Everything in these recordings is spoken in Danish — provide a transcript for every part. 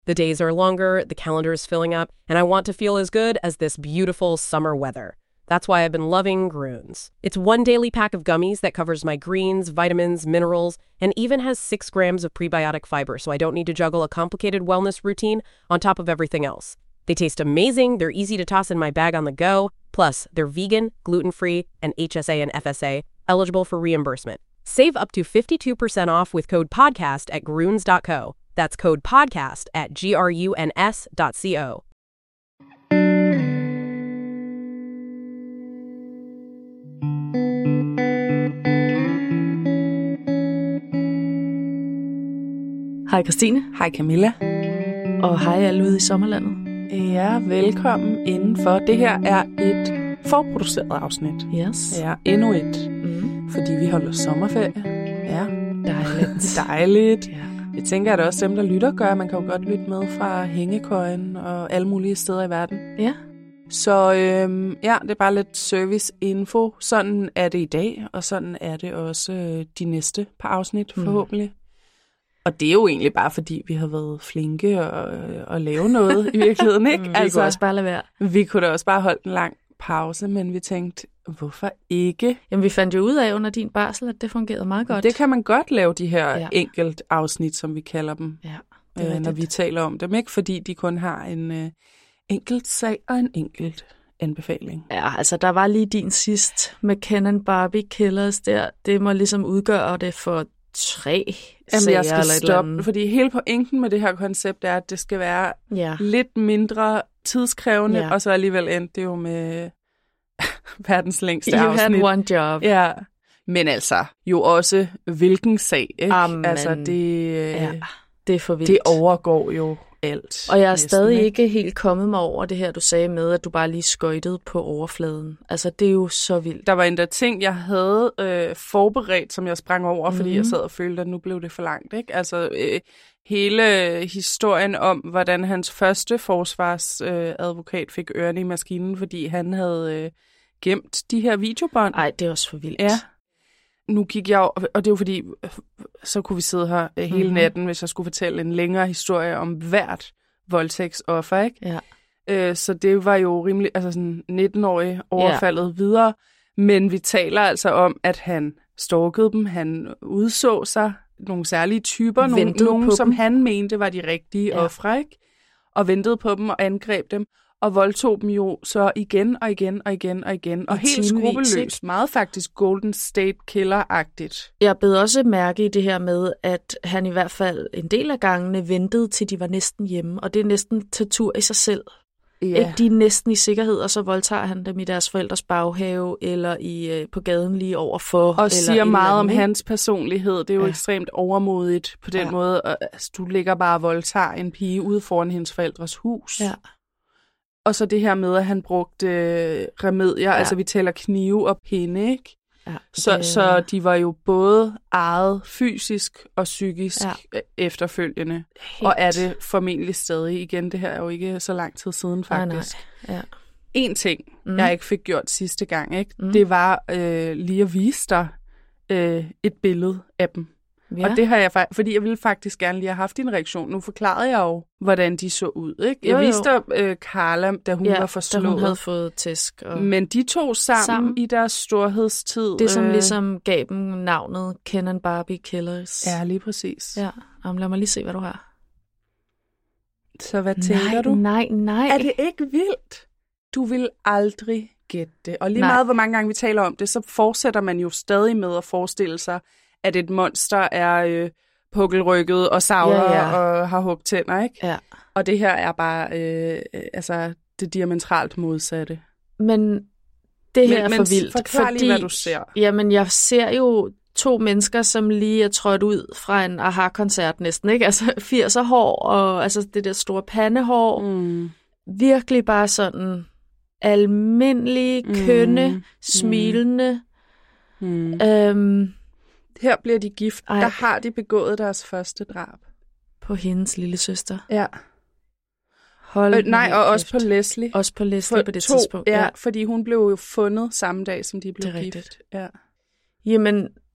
The days are longer, the calendar is filling up, and I want to feel as good as this beautiful summer weather. That's why I've been loving Grüns. It's one daily pack of gummies that covers my greens, vitamins, minerals, and even has 6 grams of prebiotic fiber, so I don't need to juggle a complicated wellness routine on top of everything else. They taste amazing, they're easy to toss in my bag on the go, plus they're vegan, gluten-free, and HSA and FSA, eligible for reimbursement. Save up to 52% off with code PODCAST at Grüns.co. That's code PODCAST at GRUNS.co. Hej Christine. Hej Camilla. Og hej alle ude i sommerlandet. Ja, velkommen indenfor. Det her er et forproduceret afsnit. Yes. Ja, endnu et. Fordi vi holder sommerferie. Ja. Dejligt. Dejligt. Ja. Jeg tænker, at det også dem, der lytter, gør. Man kan jo godt lytte med fra hængekøjen og alle mulige steder i verden. Ja. Så ja, det er bare lidt service-info. Sådan er det i dag, og sådan er det også de næste par afsnit, forhåbentlig. Og det er jo egentlig bare, fordi vi har været flinke og lave noget i virkeligheden, ikke? Vi kunne også bare lade være. Vi kunne da også bare holde en lang pause, men vi tænkte, hvorfor ikke? Jamen, vi fandt jo ud af under din barsel, at det fungerede meget godt. Det kan man godt lave, de her enkelt afsnit, som vi kalder dem, når vi taler om dem, ikke? Fordi de kun har en enkelt sag og en enkelt anbefaling. Ja, altså der var lige din sidst med Ken and Barbie Killers der. Det må ligesom udgøre det for 3 sager jeg skal eller et stoppe, eller andet. fordi hele pointen med det her koncept er, at det skal være lidt mindre tidskrævende, og så alligevel endte det jo med verdens længste afsnit. You had one job. Ja, men altså jo også hvilken sag, ikke? Amen. Altså det er for vildt. Det overgår jo alt. Og jeg er stadig ikke helt kommet mig over det her, du sagde med, at du bare lige skøjtede på overfladen. Altså, det er jo så vildt. Der var endda ting, jeg havde forberedt, som jeg sprang over, fordi jeg sad og følte, at nu blev det for langt, ikke? Altså, hele historien om, hvordan hans første forsvarsadvokat fik ørerne i maskinen, fordi han havde gemt de her videobånd. Ej, det er også for vildt. Ja. Nu gik jeg, og det er jo fordi, så kunne vi sidde her hele natten, hvis jeg skulle fortælle en længere historie om hvert voldtægtsoffer, ikke? Ja. Så det var jo rimelig, altså sådan 19-årig overfaldet videre. Men vi taler altså om, at han stalkede dem, han udså sig nogle særlige typer, nogle som han mente var de rigtige ofre, ikke? Og ventede på dem og angreb dem. Og voldtog dem jo så igen og igen og igen og igen. Og helt skrupelløst. Meget faktisk Golden State Killer-agtigt. Jeg bed også mærke i det her med, at han i hvert fald en del af gangene ventede til de var næsten hjemme. Og det er næsten tortur i sig selv. Ja. Ikke? De er næsten i sikkerhed, og så voldtager han dem i deres forældres baghave, eller på gaden lige overfor. Og siger eller meget om hans personlighed. Det er jo ekstremt overmodigt på den måde. Altså, du ligger bare og voldtager en pige ude foran hendes forældres hus. Ja. Og så det her med, at han brugte remedier, altså vi taler knive og pinde, ikke? Ja, så de var jo både ejet fysisk og psykisk efterfølgende. Helt. Og er det formentlig stadig. Igen, det her er jo ikke så lang tid siden faktisk. Nej. Ja. En ting, jeg ikke fik gjort sidste gang, ikke? Det var lige at vise dig et billede af dem. Ja. Og det har jeg fordi jeg ville faktisk gerne lige have haft din reaktion. Nu forklarede jeg jo, hvordan de så ud, ikke? Jeg viste Carla, da hun var forslået. Da hun havde fået tæsk. Og men de to sammen i deres storhedstid. Det som ligesom gav dem navnet Ken and Barbie Killers. Ja, lige præcis. Ja, lad mig lige se, hvad du har. Så hvad tænker du? Nej. Er det ikke vildt? Du vil aldrig gætte det. Og lige meget, hvor mange gange vi taler om det, så fortsætter man jo stadig med at forestille sig, at et monster er pukkelrykket og savler og har hugt tænder, ikke? Ja. Og det her er bare altså det diametralt modsatte. Men det her er for vildt. Forklar lige, hvad du ser. Jamen, jeg ser jo 2 mennesker, som lige er trådt ud fra en aha-koncert næsten, ikke? Altså 80'er hår og altså det der store pandehår. Virkelig bare sådan almindelige, kønne, smilende. Her bliver de gift. Der har de begået deres første drab. På hendes lille søster. Ja. Nej, og også på Leslie. Også på Leslie på det tidspunkt. Fordi hun blev jo fundet samme dag, som de blev gift. Ja. Jamen,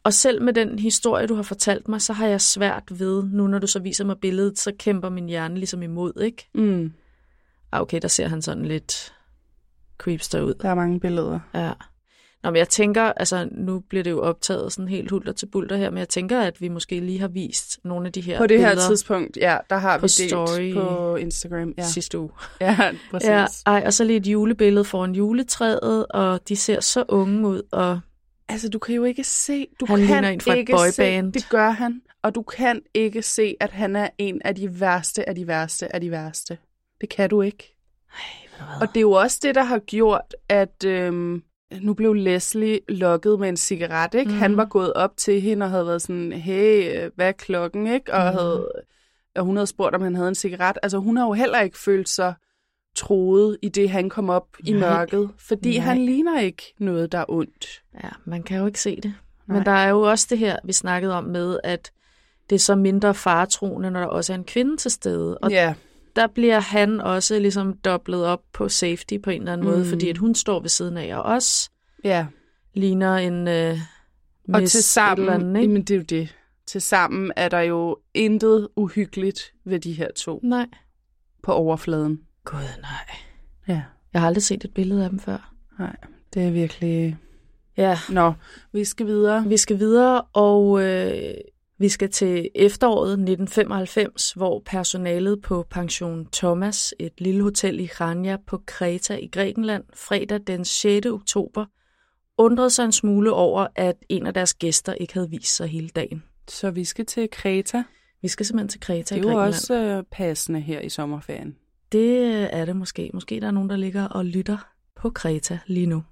Og selv med den historie, du har fortalt mig, så har jeg svært ved, nu når du så viser mig billedet, så kæmper min hjerne ligesom imod, ikke? Mm. Okay, der ser han sådan lidt creepster ud. Der er mange billeder. Ja. Nå, men jeg tænker, altså nu bliver det jo optaget sådan helt hulter til bulter her, men jeg tænker, at vi måske lige har vist nogle af de her på det billeder. Her tidspunkt, ja, der har vi delt story på Instagram. Ja. Sidste uge. Ja, præcis. Ja, og så lige et julebillede foran juletræet, og de ser så unge ud, og altså, du kan jo ikke se, han ligner en fra et boyband. Det gør han, og du kan ikke se, at han er en af de værste af de værste af de værste. Det kan du ikke. Og det er jo også det, der har gjort, at nu blev Leslie lokket med en cigaret, ikke? Han var gået op til hende og havde været sådan, hey, hvad er klokken, ikke? Og hun havde spurgt, om han havde en cigaret. Altså, hun har jo heller ikke følt sig troet i det, han kom op i mørket, fordi han ligner ikke noget, der er ondt. Ja, man kan jo ikke se det. Nej. Men der er jo også det her, vi snakkede om med, at det er så mindre faretroende, når der også er en kvinde til stede. Og der bliver han også ligesom doublet op på safety på en eller anden måde, fordi at hun står ved siden af, og også ligner en og til sammen, jamen det er jo det. Til sammen er der jo intet uhyggeligt ved de her to. Nej. På overfladen. Gud, nej. Ja. Jeg har aldrig set et billede af dem før. Nej, det er virkelig... Ja. Nå, vi skal videre. Vi skal videre, og vi skal til efteråret 1995, hvor personalet på Pension Thomas, et lille hotel i Chania på Kreta i Grækenland, fredag den 6. oktober, undrede sig en smule over, at en af deres gæster ikke havde vist sig hele dagen. Så vi skal til Kreta? Vi skal simpelthen til Kreta i Grækenland. Grækenland. Det er jo også passende her i sommerferien. Det er det måske. Måske der er nogen, der ligger og lytter på Kreta lige nu.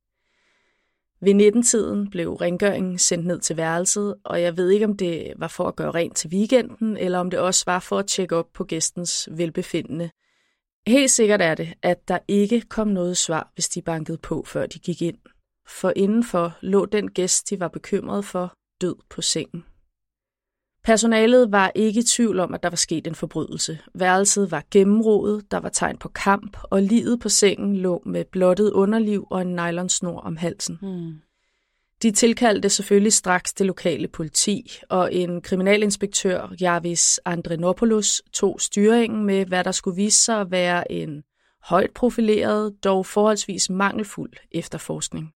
Ved 19-tiden blev rengøringen sendt ned til værelset, og jeg ved ikke, om det var for at gøre rent til weekenden, eller om det også var for at tjekke op på gæstens velbefindende. Helt sikkert er det, at der ikke kom noget svar, hvis de bankede på, før de gik ind. For indenfor lå den gæst, de var bekymret for, død på sengen. Personalet var ikke i tvivl om, at der var sket en forbrydelse. Værelset var gennemrodet, der var tegn på kamp, og liget på sengen lå med blottet underliv og en nylonsnor om halsen. De tilkaldte selvfølgelig straks det lokale politi, og en kriminalinspektør, Jarvis Andrenopoulos, tog styringen med, hvad der skulle vise sig at være en højt profileret, dog forholdsvis mangelfuld efterforskning.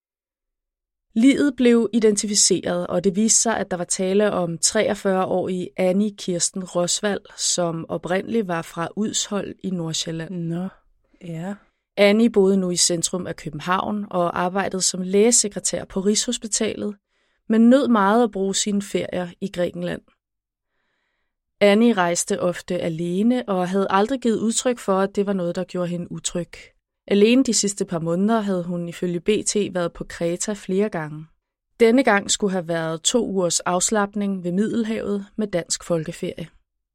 Liget blev identificeret, og det viste sig, at der var tale om 43-årige Annie Kirsten Rosvald, som oprindeligt var fra Udshold i Nordsjælland. Nå, ja. Annie boede nu i centrum af København og arbejdede som lægesekretær på Rigshospitalet, men nød meget at bruge sine ferier i Grækenland. Annie rejste ofte alene og havde aldrig givet udtryk for, at det var noget, der gjorde hende utryg. Alene de sidste par måneder havde hun ifølge BT været på Kreta flere gange. Denne gang skulle have været 2 ugers afslapning ved Middelhavet med dansk folkeferie.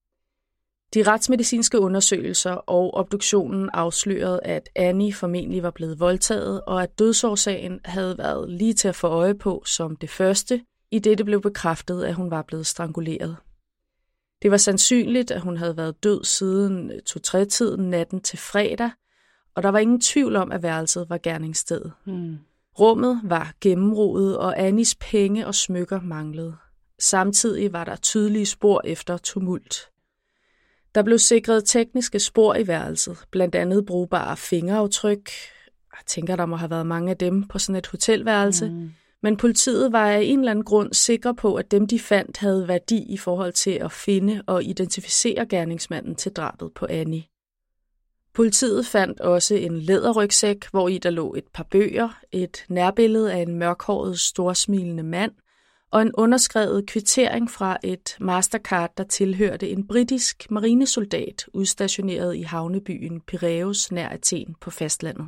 De retsmedicinske undersøgelser og obduktionen afslørede, at Annie formentlig var blevet voldtaget, og at dødsårsagen havde været lige til at få øje på som det første, i det blev bekræftet, at hun var blevet stranguleret. Det var sandsynligt, at hun havde været død siden 2-3-tiden natten til fredag, og der var ingen tvivl om, at værelset var gerningsstedet. Rummet var gennemrodet, og Annies penge og smykker manglede. Samtidig var der tydelige spor efter tumult. Der blev sikret tekniske spor i værelset, blandt andet brugbare fingeraftryk. Jeg tænker, der må have været mange af dem på sådan et hotelværelse. Men politiet var af en eller anden grund sikre på, at dem de fandt havde værdi i forhold til at finde og identificere gerningsmanden til drabet på Annie. Politiet fandt også en læderrygsæk, hvori der lå et par bøger, et nærbillede af en mørkhåret, storsmilende mand og en underskrevet kvittering fra et Mastercard, der tilhørte en britisk marinesoldat udstationeret i havnebyen Piræus nær Athen på fastlandet.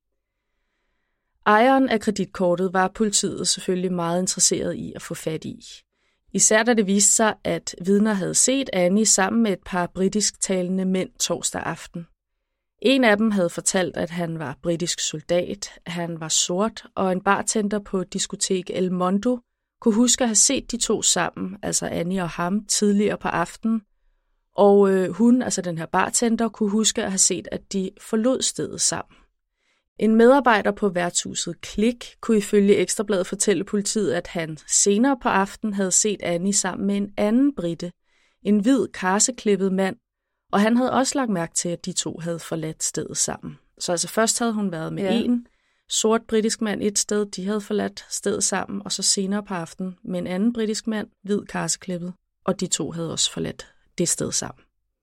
Ejeren af kreditkortet var politiet selvfølgelig meget interesseret i at få fat i. Især da det viste sig, at vidner havde set Annie sammen med et par britisk-talende mænd torsdag aften. En af dem havde fortalt, at han var britisk soldat, han var sort, og en bartender på diskotek El Mondo kunne huske at have set de to sammen, altså Annie og ham, tidligere på aftenen. Og hun, altså den her bartender, kunne huske at have set, at de forlod stedet sammen. En medarbejder på værtshuset Klik kunne ifølge Ekstra Bladet fortælle politiet, at han senere på aftenen havde set Annie sammen med en anden brite, en hvid karseklippet mand, og han havde også lagt mærke til, at de to havde forladt stedet sammen. Så altså først havde hun været med en sort britisk mand et sted, de havde forladt stedet sammen, og så senere på aftenen med en anden britisk mand, hvid karseklippet, og de to havde også forladt det sted sammen.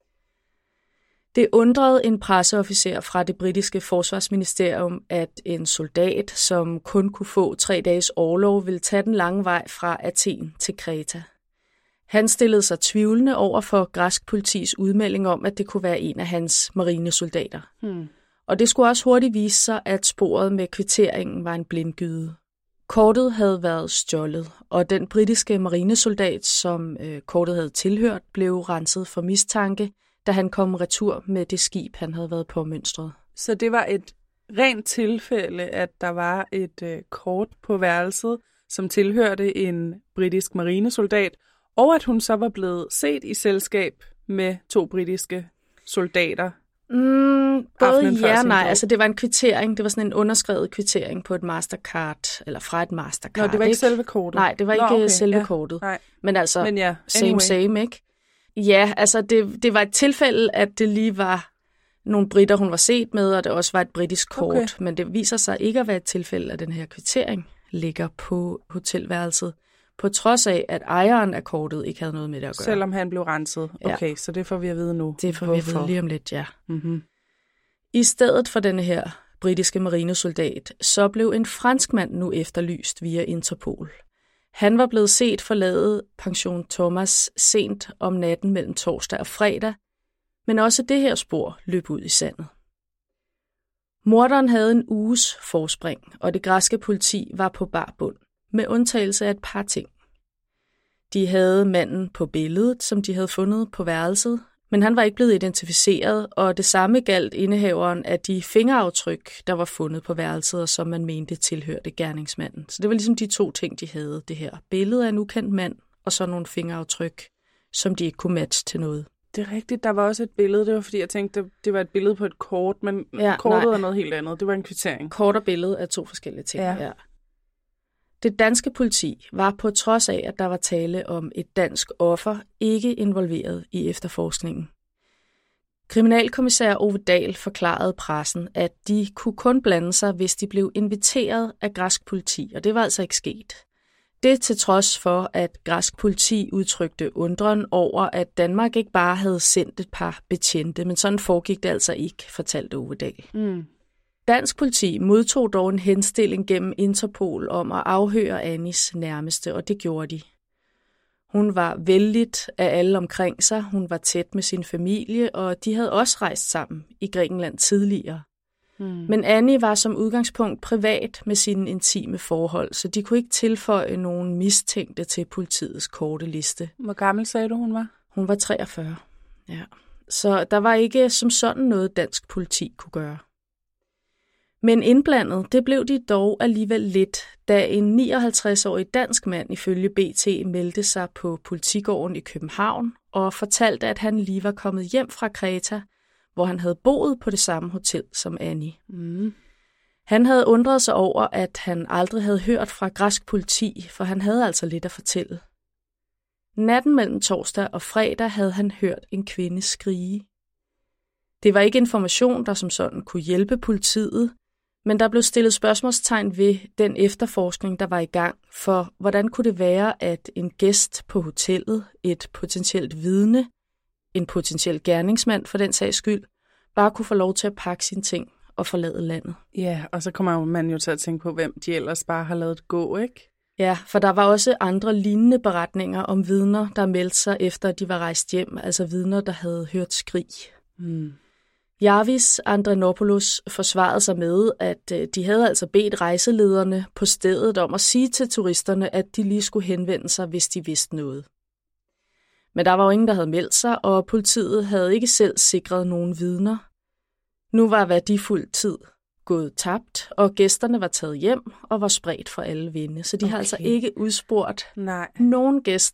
Det undrede en presseofficer fra det britiske forsvarsministerium, at en soldat, som kun kunne få 3 dages orlov, ville tage den lange vej fra Athen til Kreta. Han stillede sig tvivlende over for græsk politis udmelding om, at det kunne være en af hans marinesoldater. Og det skulle også hurtigt vise sig, at sporet med kvitteringen var en blindgyde. Kortet havde været stjålet, og den britiske marinesoldat, som kortet havde tilhørt, blev renset for mistanke, da han kom retur med det skib, han havde været påmønstret. Så det var et rent tilfælde, at der var et kort på værelset, som tilhørte en britisk marinesoldat, og at hun så var blevet set i selskab med 2 britiske soldater. Både ja og nej. Altså, det var en kvittering. Det var sådan en underskrevet kvittering på et Mastercard, eller fra et Mastercard. Nå, det var ikke selve kortet? Nej, det var ikke selve kortet. Nej. Men altså, anyway. same, ikke? Ja, altså, det var et tilfælde, at det lige var nogle briter, hun var set med, og det også var et britisk kort. Okay. Men det viser sig ikke at være et tilfælde, at den her kvittering ligger på hotelværelset, på trods af, at ejeren af kortet ikke havde noget med det at gøre. Selvom han blev renset? Okay, så det får vi at vide nu. Det får vi at vide lige om lidt, ja. Mm-hmm. I stedet for denne her britiske marinesoldat, så blev en franskmand nu efterlyst via Interpol. Han var blevet set forlade Pension Thomas sent om natten mellem torsdag og fredag, men også det her spor løb ud i sandet. Morderen havde en uges forspring, og det græske politi var på bar bund, med undtagelse af et par ting. De havde manden på billedet, som de havde fundet på værelset, men han var ikke blevet identificeret, og det samme galt indehaveren af de fingeraftryk, der var fundet på værelset, og som man mente tilhørte gerningsmanden. Så det var ligesom de 2 ting, de havde. Det her billede af en ukendt mand, og så nogle fingeraftryk, som de ikke kunne matche til noget. Det er rigtigt, der var også et billede. Det var fordi, jeg tænkte, det var et billede på et kort, men kortet er noget helt andet. Det var en kvittering. Kort og billede er 2 forskellige ting, ja. Det danske politi var på trods af, at der var tale om et dansk offer, ikke involveret i efterforskningen. Kriminalkommissær Ove Dahl forklarede pressen, at de kunne kun blande sig, hvis de blev inviteret af græsk politi, og det var altså ikke sket. Det til trods for, at græsk politi udtrykte undren over, at Danmark ikke bare havde sendt et par betjente, men sådan foregik det altså ikke, fortalte Ove Dahl. Dansk politi modtog dog en henstilling gennem Interpol om at afhøre Annies nærmeste, og det gjorde de. Hun var vellidt af alle omkring sig, hun var tæt med sin familie, og de havde også rejst sammen i Grækenland tidligere. Men Annie var som udgangspunkt privat med sine intime forhold, så de kunne ikke tilføje nogen mistænkte til politiets korte liste. Hvor gammel sagde du, hun var? Hun var 43, ja. Så der var ikke som sådan noget dansk politi kunne gøre. Men indblandet, det blev de dog alligevel lidt, da en 59-årig dansk mand ifølge BT meldte sig på politigården i København og fortalte, at han lige var kommet hjem fra Kreta, hvor han havde boet på det samme hotel som Annie. Han havde undret sig over, at han aldrig havde hørt fra græsk politi, for han havde altså lidt at fortælle. Natten mellem torsdag og fredag havde han hørt en kvinde skrige. Det var ikke information, der som sådan kunne hjælpe politiet, men der blev stillet spørgsmålstegn ved den efterforskning, der var i gang, for hvordan kunne det være, at en gæst på hotellet, et potentielt vidne, en potentiel gerningsmand for den sags skyld, bare kunne få lov til at pakke sine ting og forlade landet. Ja, og så kommer man jo til at tænke på, hvem de ellers bare har ladet gå, ikke? Ja, for der var også andre lignende beretninger om vidner, der meldte sig efter, at de var rejst hjem, altså vidner, der havde hørt skrig. Jarvis Andrenopoulos forsvarede sig med, at de havde altså bedt rejselederne på stedet om at sige til turisterne, at de lige skulle henvende sig, hvis de vidste noget. Men der var jo ingen, der havde meldt sig, og politiet havde ikke selv sikret nogen vidner. Nu var værdifuld tid gået tabt, og gæsterne var taget hjem og var spredt for alle vinde. Så de har altså ikke udspurgt nogen gæster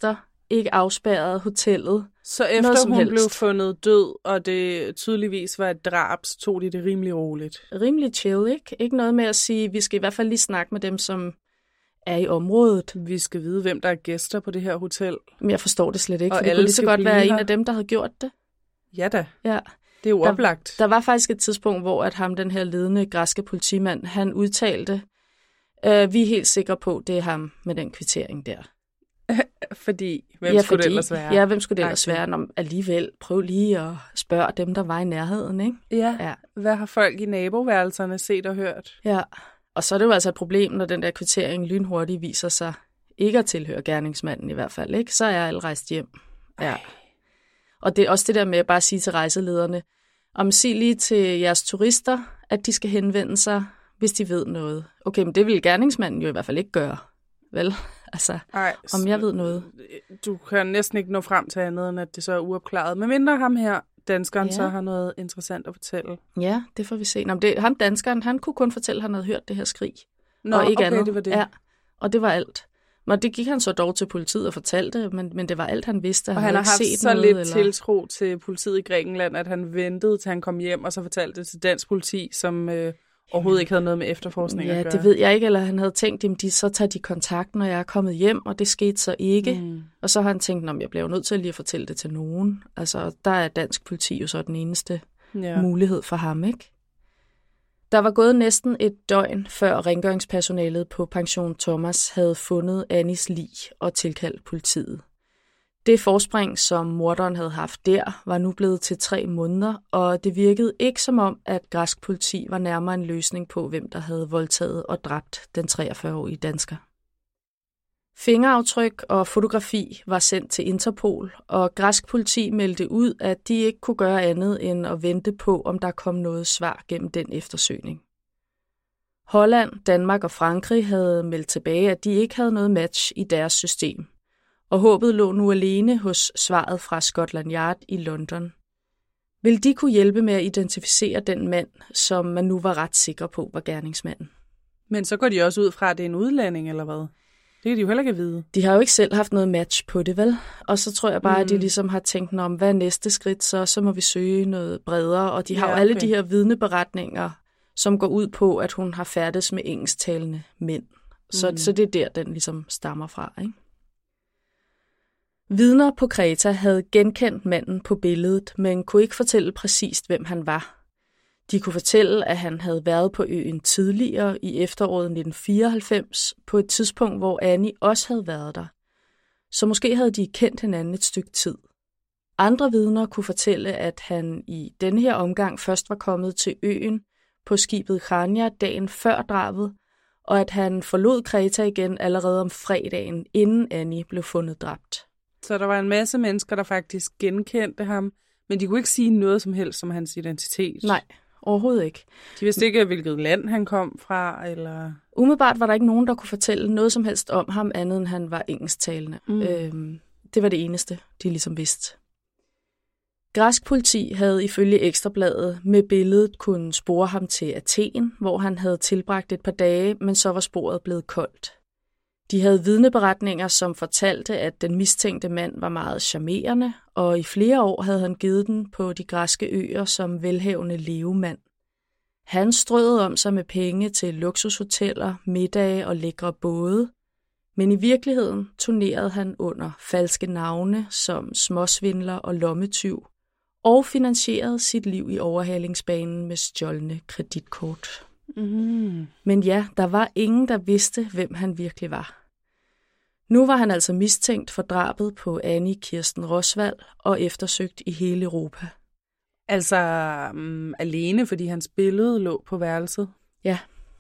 ikke afspærret hotellet. Så efter hun blev fundet død, og det tydeligvis var et drab, så tog de det rimelig roligt. Rimelig chill, ikke? Ikke noget med at sige, vi skal i hvert fald lige snakke med dem, som er i området. Vi skal vide, hvem der er gæster på det her hotel. Men jeg forstår det slet ikke, for det kunne lige så godt være en af dem, der havde gjort det. Ja da. Ja. Det er jo oplagt. Der var faktisk et tidspunkt, hvor at ham, den her ledende græske politimand, han udtalte, vi er helt sikre på, det er ham med den kvittering der. Fordi, hvem skulle det ellers være? Ja, hvem skulle det ellers være? Nå, alligevel, prøv lige at spørge dem, der var i nærheden, ikke? Ja. Hvad har folk i naboværelserne set og hørt? Ja, og så er det jo altså et problem, når den der kvittering lynhurtigt viser sig ikke at tilhøre gerningsmanden i hvert fald, ikke? Så er alle rejst hjem. Ja. Og det er også det der med at bare sige til rejselederne, sig lige til jeres turister, at de skal henvende sig, hvis de ved noget. Okay, men det vil gerningsmanden jo i hvert fald ikke gøre, vel? Altså, om jeg ved noget. Du kan næsten ikke nå frem til andet, end at det så er uopklaret. Men mindre ham her, danskeren, så har noget interessant at fortælle. Ja, det får vi se. Nå, ham danskeren, han kunne kun fortælle, at han havde hørt det her skrig. Nå, og ikke okay, andet. Det var det. Ja, og det var alt. Men det gik han så dog til politiet og fortalte, men det var alt, han vidste. Og han har haft så lidt tiltro til politiet i Grækenland, at han ventede til han kom hjem, og så fortalte det til dansk politi, som overhovedet ikke havde noget med efterforskning at gøre. Det ved jeg ikke, eller han havde tænkt, at så tager de kontakt, når jeg er kommet hjem, og det skete så ikke. Og så har han tænkt, at jeg bliver nødt til lige at fortælle det til nogen. Altså, der er dansk politi jo så den eneste mulighed for ham, ikke? Der var gået næsten et døgn, før rengøringspersonalet på Pension Thomas havde fundet Annies lig og tilkaldt politiet. Det forspring, som morderen havde haft der, var nu blevet til 3 måneder, og det virkede ikke som om, at græsk politi var nærmere en løsning på, hvem der havde voldtaget og dræbt den 43-årige dansker. Fingeraftryk og fotografi var sendt til Interpol, og græsk politi meldte ud, at de ikke kunne gøre andet end at vente på, om der kom noget svar gennem den eftersøgning. Holland, Danmark og Frankrig havde meldt tilbage, at de ikke havde noget match i deres system, og håbet lå nu alene hos svaret fra Scotland Yard i London. Vil de kunne hjælpe med at identificere den mand, som man nu var ret sikker på var gerningsmanden? Men så går de også ud fra, at det er en udlænding, eller hvad? Det kan de jo heller ikke vide. De har jo ikke selv haft noget match på det, vel? Og så tror jeg bare, at de ligesom har tænkt om, hvad er næste skridt, så må vi søge noget bredere. Og de har jo alle de her vidneberetninger, som går ud på, at hun har færdes med engelsktalende mænd. Så det er der, den ligesom stammer fra, ikke? Vidner på Kreta havde genkendt manden på billedet, men kunne ikke fortælle præcist, hvem han var. De kunne fortælle, at han havde været på øen tidligere i efteråret 1994, på et tidspunkt, hvor Annie også havde været der. Så måske havde de kendt hinanden et stykke tid. Andre vidner kunne fortælle, at han i denne her omgang først var kommet til øen på skibet Chania dagen før drabet, og at han forlod Kreta igen allerede om fredagen, inden Annie blev fundet dræbt. Så der var en masse mennesker, der faktisk genkendte ham, men de kunne ikke sige noget som helst om hans identitet. Nej, overhovedet ikke. De vidste ikke, hvilket land han kom fra, eller... Umiddelbart var der ikke nogen, der kunne fortælle noget som helst om ham, andet end han var engelsktalende. Det var det eneste, de ligesom vidste. Græsk politi havde ifølge Ekstrabladet med billedet kunne spore ham til Athen, hvor han havde tilbragt et par dage, men så var sporet blevet koldt. De havde vidneberetninger, som fortalte, at den mistænkte mand var meget charmerende, og i flere år havde han givet den på de græske øer som velhavende levemand. Han strøede om sig med penge til luksushoteller, middage og lækre både, men i virkeligheden turnerede han under falske navne som småsvindler og lommetyv, og finansierede sit liv i overhalingsbanen med stjålne kreditkort. Men ja, der var ingen, der vidste, hvem han virkelig var. Nu var han altså mistænkt for drabet på Annie Kirsten Roswald og eftersøgt i hele Europa. Altså alene, fordi hans billede lå på værelset? Ja.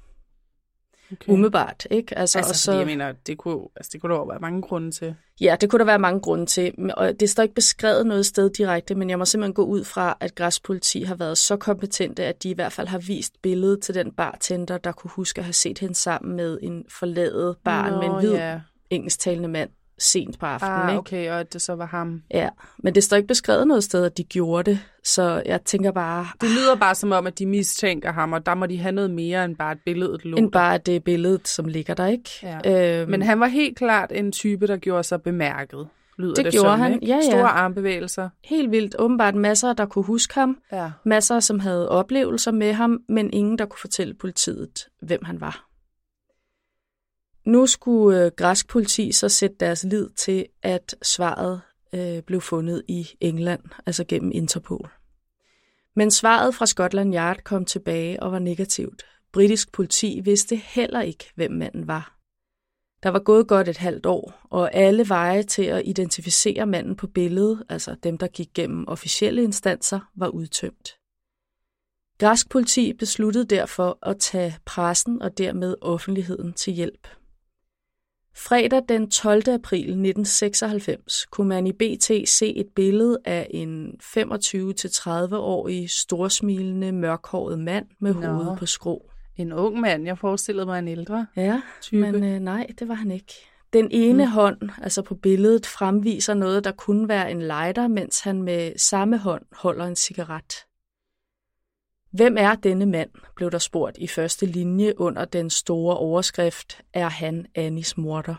Okay. Umiddelbart, ikke? Altså så... jeg mener, det kunne der jo være mange grunde til. Ja, det kunne der være mange grunde til. Og det står ikke beskrevet noget sted direkte, men jeg må simpelthen gå ud fra, at græsk politi har været så kompetente, at de i hvert fald har vist billedet til den bartender, der kunne huske at have set hende sammen med en forladet barn med en hvid engelsktalende mand sent på aftenen. Ikke? Okay, og at det så var ham. Ja, men det står ikke beskrevet noget sted, at de gjorde det, så jeg tænker bare... Det lyder bare som om, at de mistænker ham, og der må de have noget mere end bare et billede. End bare det billede, som ligger der, ikke? Ja. Men han var helt klart en type, der gjorde sig bemærket. lyder det gjorde som, han. Ikke? Ja, ja. Store armbevægelser. Helt vildt. Åbenbart masser, der kunne huske ham. Ja. Masser, som havde oplevelser med ham, men ingen, der kunne fortælle politiet, hvem han var. Nu skulle græsk politi så sætte deres lid til, at svaret blev fundet i England, altså gennem Interpol. Men svaret fra Scotland Yard kom tilbage og var negativt. Britisk politi vidste heller ikke, hvem manden var. Der var gået godt et halvt år, og alle veje til at identificere manden på billedet, altså dem, der gik gennem officielle instanser, var udtømt. Græsk politi besluttede derfor at tage pressen og dermed offentligheden til hjælp. Fredag den 12. april 1996 kunne man i BT se et billede af en 25-30-årig, storsmilende, mørkhåret mand med hovedet på skrå. En ung mand, jeg forestillede mig en ældre type. Men nej, det var han ikke. Den ene hånd, altså på billedet, fremviser noget, der kunne være en lighter, mens han med samme hånd holder en cigaret. Hvem er denne mand, blev der spurgt i første linje under den store overskrift, er han Annies morder?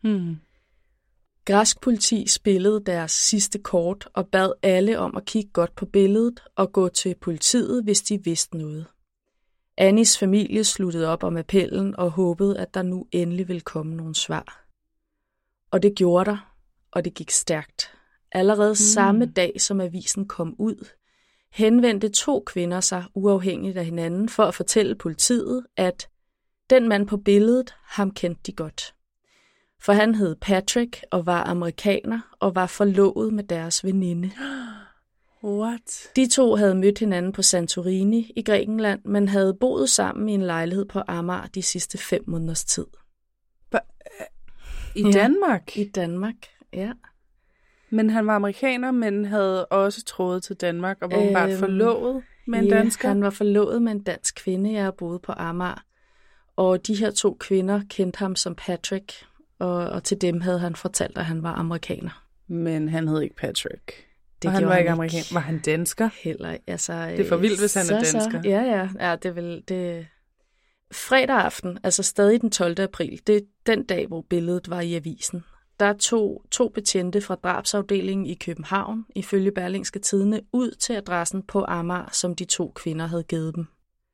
Græsk politi spillede deres sidste kort og bad alle om at kigge godt på billedet og gå til politiet, hvis de vidste noget. Annies familie sluttede op om appellen og håbede, at der nu endelig ville komme nogle svar. Og det gjorde der, og det gik stærkt. Allerede samme dag, som avisen kom ud, henvendte 2 kvinder sig uafhængigt af hinanden for at fortælle politiet, at den mand på billedet, ham kendte de godt. For han hed Patrick og var amerikaner og var forlovet med deres veninde. What? De 2 havde mødt hinanden på Santorini i Grækenland, men havde boet sammen i en lejlighed på Amager de sidste 5 måneders tid. I Danmark? I Danmark, ja. Men han var amerikaner, men havde også trådet til Danmark og var åbenbart forlovet med en dansker? Han var forlovet med en dansk kvinde, jeg boede på Amager. Og de her 2 kvinder kendte ham som Patrick, og til dem havde han fortalt, at han var amerikaner. Men han hed ikke Patrick. Og han var ikke amerikaner. Var han dansker? Heller. Altså, det er for vildt, hvis han er dansker. Ja, det vil det. Fredag aften, altså stadig den 12. april, det er den dag, hvor billedet var i avisen. Der tog 2 betjente fra drabsafdelingen i København, ifølge Berlingske Tidende, ud til adressen på Amager, som de 2 kvinder havde givet dem.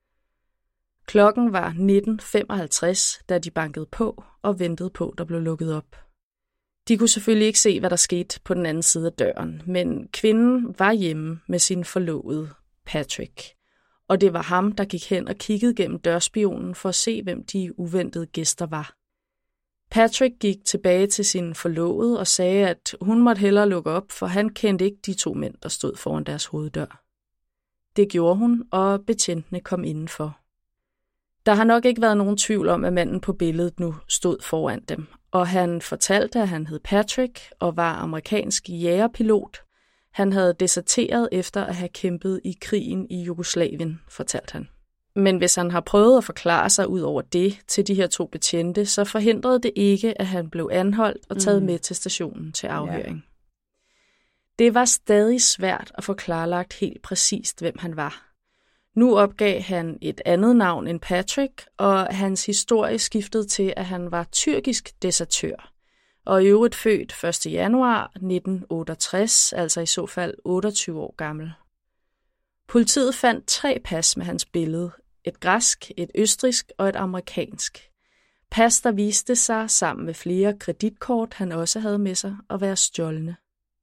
Klokken var 19:55, da de bankede på og ventede på, der blev lukket op. De kunne selvfølgelig ikke se, hvad der skete på den anden side af døren, men kvinden var hjemme med sin forlovede, Patrick. Og det var ham, der gik hen og kiggede gennem dørspionen for at se, hvem de uventede gæster var. Patrick gik tilbage til sin forlovede og sagde, at hun måtte hellere lukke op, for han kendte ikke de 2 mænd, der stod foran deres hoveddør. Det gjorde hun, og betjentene kom indenfor. Der har nok ikke været nogen tvivl om, at manden på billedet nu stod foran dem, og han fortalte, at han hed Patrick og var amerikansk jægerpilot. Han havde deserteret efter at have kæmpet i krigen i Jugoslavien, fortalte han. Men hvis han har prøvet at forklare sig ud over det til de her 2 betjente, så forhindrede det ikke, at han blev anholdt og taget med til stationen til afhøring. Ja. Det var stadig svært at få klarlagt helt præcist, hvem han var. Nu opgav han et andet navn end Patrick, og hans historie skiftede til, at han var tyrkisk desertør, og i øvrigt født 1. januar 1968, altså i så fald 28 år gammel. Politiet fandt 3 pas med hans billede, et græsk, et østrigsk og et amerikansk. Pas, der viste sig sammen med flere kreditkort, han også havde med sig, at være stjålne.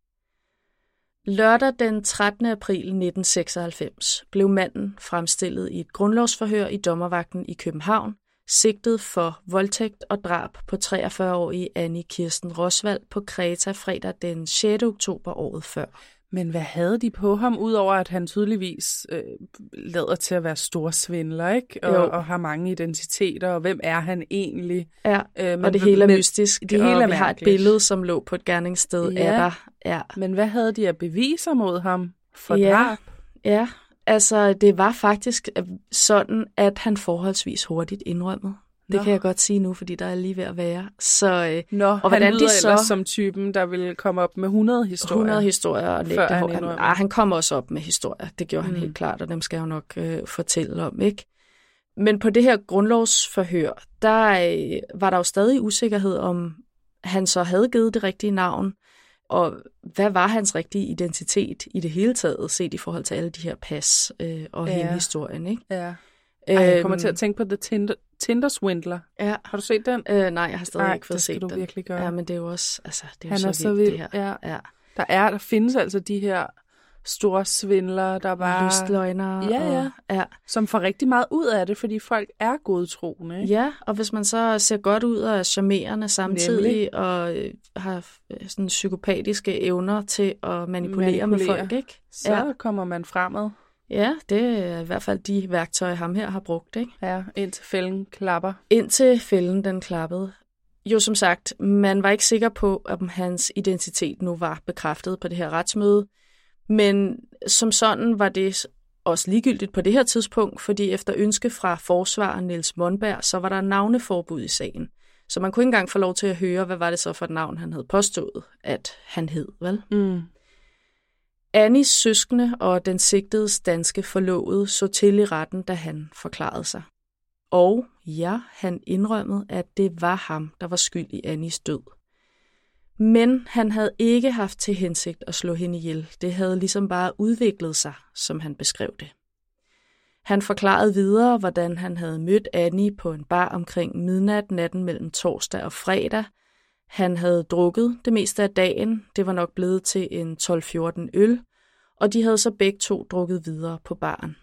Lørdag den 13. april 1996 blev manden fremstillet i et grundlovsforhør i dommervagten i København, sigtet for voldtægt og drab på 43-årige Annie Kirsten Roswald på Kreta fredag den 6. oktober året før. Men hvad havde de på ham, udover at han tydeligvis lader til at være storsvindler, ikke? Og har mange identiteter, og hvem er han egentlig? Ja, og det hele er mystisk, det hele er vi har et billede, som lå på et gerningssted af der. Ja. Men hvad havde de af beviser mod ham for drab? Ja, altså det var faktisk sådan, at han forholdsvis hurtigt indrømmede. Det kan jeg godt sige nu, fordi der er lige ved at være. Så, og han lyder ellers som typen, der ville komme op med 100 historier. 100 historier. Og han kom også op med historier. Det gjorde han helt klart, og dem skal jeg jo nok fortælle om, ikke? Men på det her grundlovsforhør, der var der jo stadig usikkerhed om, han så havde givet det rigtige navn, Og hvad var hans rigtige identitet i det hele taget, set i forhold til alle de her pas og hele historien, ikke? Ja. Jeg kommer til at tænke på The Tinder Swindler. Ja. Har du set den? Nej, jeg har stadig ikke fået set den. det skal du virkelig gøre. Ja, men det er jo også, altså, det er Han jo så vildt, det her. Ja. Der findes altså de her store svindlere, der bare... Lystløgnere. Ja. Som får rigtig meget ud af det, fordi folk er godtroende. Ikke? Ja, og hvis man så ser godt ud og er charmerende samtidig, og har sådan psykopatiske evner til at manipulere med folk, ikke? Så kommer man fremad. Ja, det er i hvert fald de værktøjer, ham her har brugt, ikke? Ja, indtil fælden klapper. Indtil fælden den klappede. Jo, som sagt, man var ikke sikker på, om hans identitet nu var bekræftet på det her retsmøde, men som sådan var det også ligegyldigt på det her tidspunkt, fordi efter ønske fra forsvarer Niels Monberg, så var der navneforbud i sagen. Så man kunne ikke engang få lov til at høre, hvad var det så for et navn, han havde påstået, at han hed, vel? Mm. Annies søskende og den sigtedes danske forlovede så til i retten, da han forklarede sig. Og ja, han indrømmede, at det var ham, der var skyld i Annies død. Men han havde ikke haft til hensigt at slå hende ihjel. Det havde ligesom bare udviklet sig, som han beskrev det. Han forklarede videre, hvordan han havde mødt Annie på en bar omkring midnat natten mellem torsdag og fredag. Han havde drukket det meste af dagen. Det var nok blevet til en 12-14 øl, og de havde så begge to drukket videre på baren.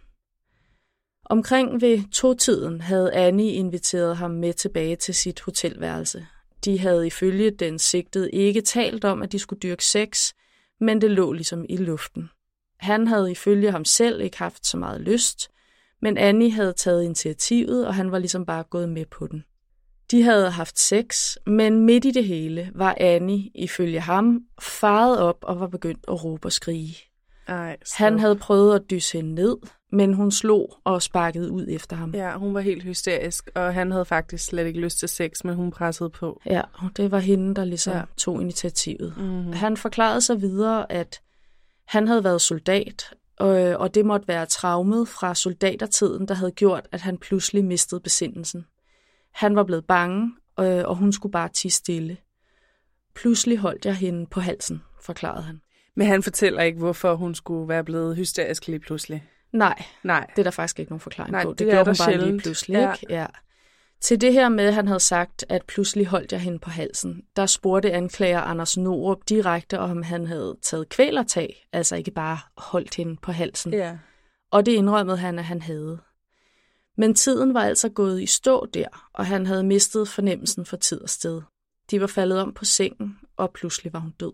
Omkring ved 2-tiden havde Annie inviteret ham med tilbage til sit hotelværelse. De havde ifølge den sigtede ikke talt om, at de skulle dyrke sex, men det lå ligesom i luften. Han havde ifølge ham selv ikke haft så meget lyst, men Annie havde taget initiativet, og han var ligesom bare gået med på den. De havde haft sex, men midt i det hele var Annie, ifølge ham, faret op og var begyndt at råbe og skrige. Han havde prøvet at dysse hende ned, men hun slog og sparkede ud efter ham. Ja, hun var helt hysterisk, og han havde faktisk slet ikke lyst til sex, men hun pressede på. Ja, og det var hende, der ligesom tog initiativet. Mm-hmm. Han forklarede sig videre, at han havde været soldat, og det måtte være traumet fra soldatertiden, der havde gjort, at han pludselig mistede besindelsen. Han var blevet bange, og hun skulle bare tie stille. Pludselig holdt jeg hende på halsen, forklarede han. Men han fortæller ikke, hvorfor hun skulle være blevet hysterisk lige pludselig. Nej, det er der faktisk ikke nogen forklaring på. Det gjorde hun bare sjældent. Lige pludselig. Ikke? Ja. Til det her med, at han havde sagt, at pludselig holdt jeg hende på halsen, der spurgte anklager Anders Norup direkte, om han havde taget kvælertag, altså ikke bare holdt hende på halsen. Ja. Og det indrømmede han, at han havde. Men tiden var altså gået i stå der, og han havde mistet fornemmelsen for tid og sted. De var faldet om på sengen, og pludselig var hun død.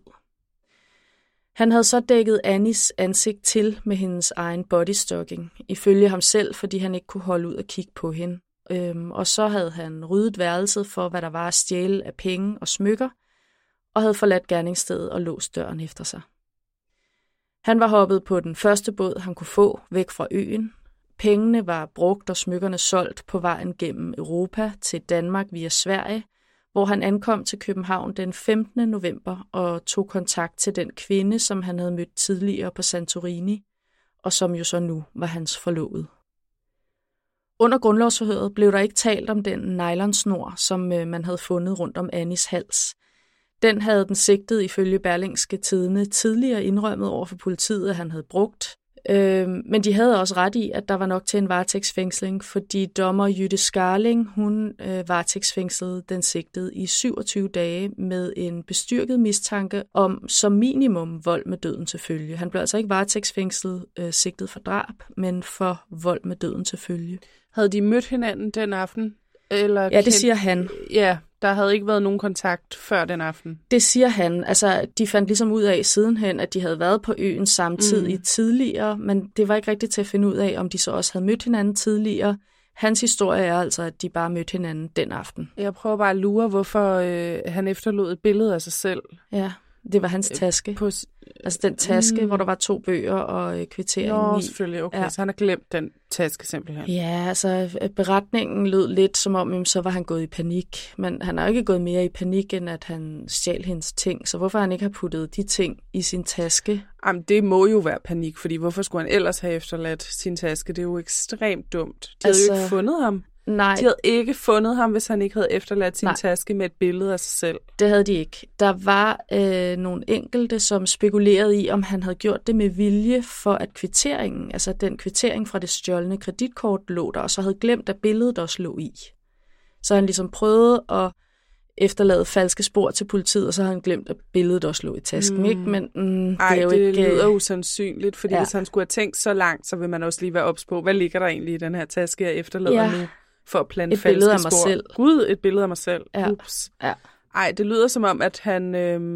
Han havde så dækket Annies ansigt til med hendes egen bodystocking, ifølge ham selv, fordi han ikke kunne holde ud og kigge på hende. Og så havde han ryddet værelset for, hvad der var at stjæle af penge og smykker, og havde forladt gerningsstedet og låst døren efter sig. Han var hoppet på den første båd, han kunne få, væk fra øen. Pengene var brugt og smykkerne solgt på vejen gennem Europa til Danmark via Sverige, hvor han ankom til København den 15. november og tog kontakt til den kvinde, som han havde mødt tidligere på Santorini, og som jo så nu var hans forlovede. Under grundlovsforhøret blev der ikke talt om den nylonsnor, som man havde fundet rundt om Annies hals. Den havde den sigtede ifølge Berlingske Tidende tidligere indrømmet over for politiet, at han havde brugt. Men de havde også ret i, at der var nok til en varetægtsfængsling, fordi dommer Jytte Skarling, hun varetægtsfængslede den sigtede i 27 dage med en bestyrket mistanke om som minimum vold med døden til følge. Han blev altså ikke varetægtsfængslet sigtet for drab, men for vold med døden til følge. Havde de mødt hinanden den aften? Eller ja, det siger han. Ja, der havde ikke været nogen kontakt før den aften. Det siger han. Altså, de fandt ligesom ud af sidenhen, at de havde været på øen samtidig tidligere, men det var ikke rigtigt til at finde ud af, om de så også havde mødt hinanden tidligere. Hans historie er altså, at de bare mødte hinanden den aften. Jeg prøver bare at lure, hvorfor han efterlod et billede af sig selv. Ja, det var hans taske. Altså den taske, hvor der var 2 bøger og kvitteringen i. Selvfølgelig. Okay, ja. Så han har glemt den taske simpelthen. Ja, altså beretningen lød lidt som om, så var han gået i panik. Men han har ikke gået mere i panik, end at han stjal hendes ting. Så hvorfor han ikke har puttet de ting i sin taske? Jamen, det må jo være panik, fordi hvorfor skulle han ellers have efterladt sin taske? Det er jo ekstremt dumt. De havde jo ikke fundet ham. Nej. De havde ikke fundet ham, hvis han ikke havde efterladt sin taske med et billede af sig selv. Det havde de ikke. Der var nogle enkelte, som spekulerede i, om han havde gjort det med vilje for at kvitteringen, altså den kvittering fra det stjålne kreditkort lå der, og så havde glemt, at billedet også lå i. Så han ligesom prøvede at efterlade falske spor til politiet, og så havde han glemt, at billedet også lå i tasken. Ikke? Men det er jo ikke... det lyder usandsynligt, fordi hvis han skulle have tænkt så langt, så vil man også lige være ops på, hvad ligger der egentlig i den her taske, jeg efterlader nu, for at plante falske spor. Et billede af mig selv. Gud, et billede af mig selv. Ja. Ups. Ja. Ej, det lyder som om, at han...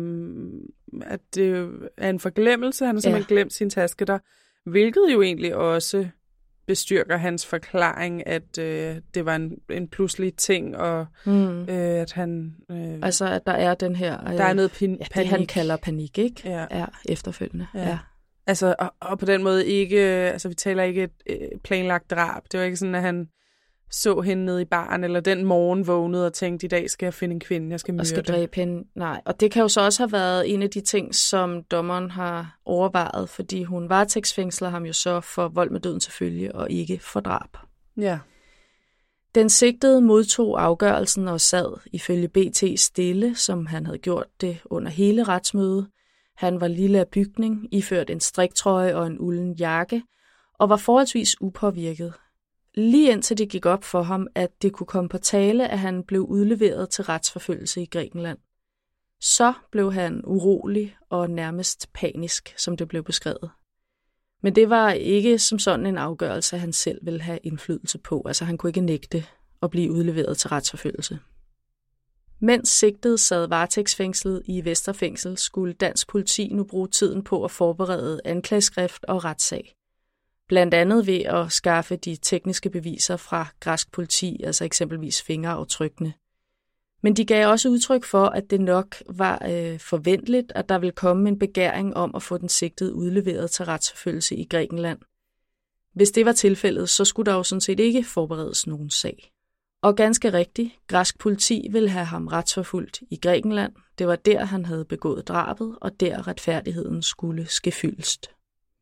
at det er en forglemmelse. Han har simpelthen glemt sin taske der, hvilket jo egentlig også bestyrker hans forklaring, at det var en pludselig ting, og at han... altså, at der er den her... der er noget panik. Det, han kalder panik, ikke? Ja. Efterfølgende. Ja. Altså, og på den måde ikke... Altså, vi taler ikke et planlagt drab. Det var ikke sådan, at han så hende nede i baren, eller den morgen vågnede og tænkte, i dag skal jeg finde en kvinde, jeg skal myrde. Og skal dræbe hende. Nej, og det kan jo så også have været en af de ting, som dommeren har overvejet, fordi hun varetægtsfængsler ham jo så for vold med døden til følge, og ikke for drab. Ja. Den sigtede modtog afgørelsen og sad ifølge BT stille, som han havde gjort det under hele retsmødet. Han var lille af bygning, iført en striktrøje og en ulden jakke, og var forholdsvis upåvirket. Lige indtil det gik op for ham, at det kunne komme på tale, at han blev udleveret til retsforfølgelse i Grækenland. Så blev han urolig og nærmest panisk, som det blev beskrevet. Men det var ikke som sådan en afgørelse, han selv ville have indflydelse på. Altså han kunne ikke nægte at blive udleveret til retsforfølgelse. Mens sigtet sad varetægtsfængslet i Vesterfængsel, skulle dansk politi nu bruge tiden på at forberede anklageskrift og retssag. Blandt andet ved at skaffe de tekniske beviser fra græsk politi, altså eksempelvis fingeraftrykkene. Men de gav også udtryk for, at det nok var forventeligt, at der ville komme en begæring om at få den sigtede udleveret til retsforfølgelse i Grækenland. Hvis det var tilfældet, så skulle der jo sådan set ikke forberedes nogen sag. Og ganske rigtigt, græsk politi ville have ham retsforfulgt i Grækenland. Det var der, han havde begået drabet, og der retfærdigheden skulle ske fyldest.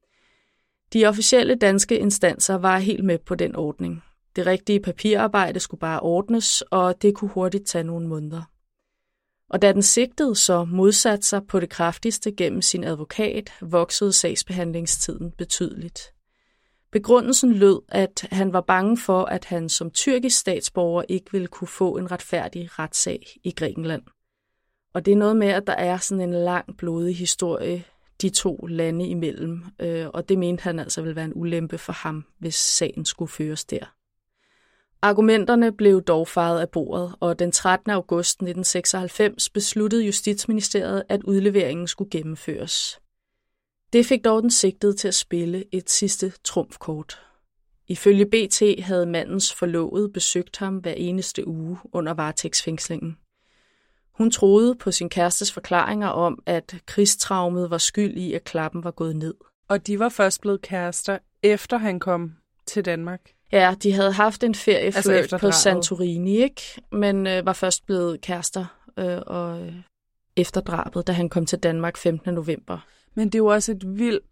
De officielle danske instanser var helt med på den ordning. Det rigtige papirarbejde skulle bare ordnes, og det kunne hurtigt tage nogle måneder. Og da den sigtede så modsatte sig på det kraftigste gennem sin advokat, voksede sagsbehandlingstiden betydeligt. Begrundelsen lød, at han var bange for, at han som tyrkisk statsborger ikke ville kunne få en retfærdig retssag i Grækenland. Og det er noget med, at der er sådan en lang, blodig historie de to lande imellem, og det mente han altså ville være en ulempe for ham, hvis sagen skulle føres der. Argumenterne blev dog fejet af bordet, og den 13. august 1996 besluttede Justitsministeriet, at udleveringen skulle gennemføres. Det fik dog den sigtede til at spille et sidste trumfkort. Ifølge BT havde mandens forlovede besøgt ham hver eneste uge under varetægtsfængslingen. Hun troede på sin kærestes forklaringer om, at krigstraumet var skyld i, at klappen var gået ned. Og de var først blevet kærester, efter han kom til Danmark? Ja, de havde haft en ferieflirt på Santorini, ikke? Men var først blevet kærester og efter drabet, da han kom til Danmark 15. november. Men det er jo også et vildt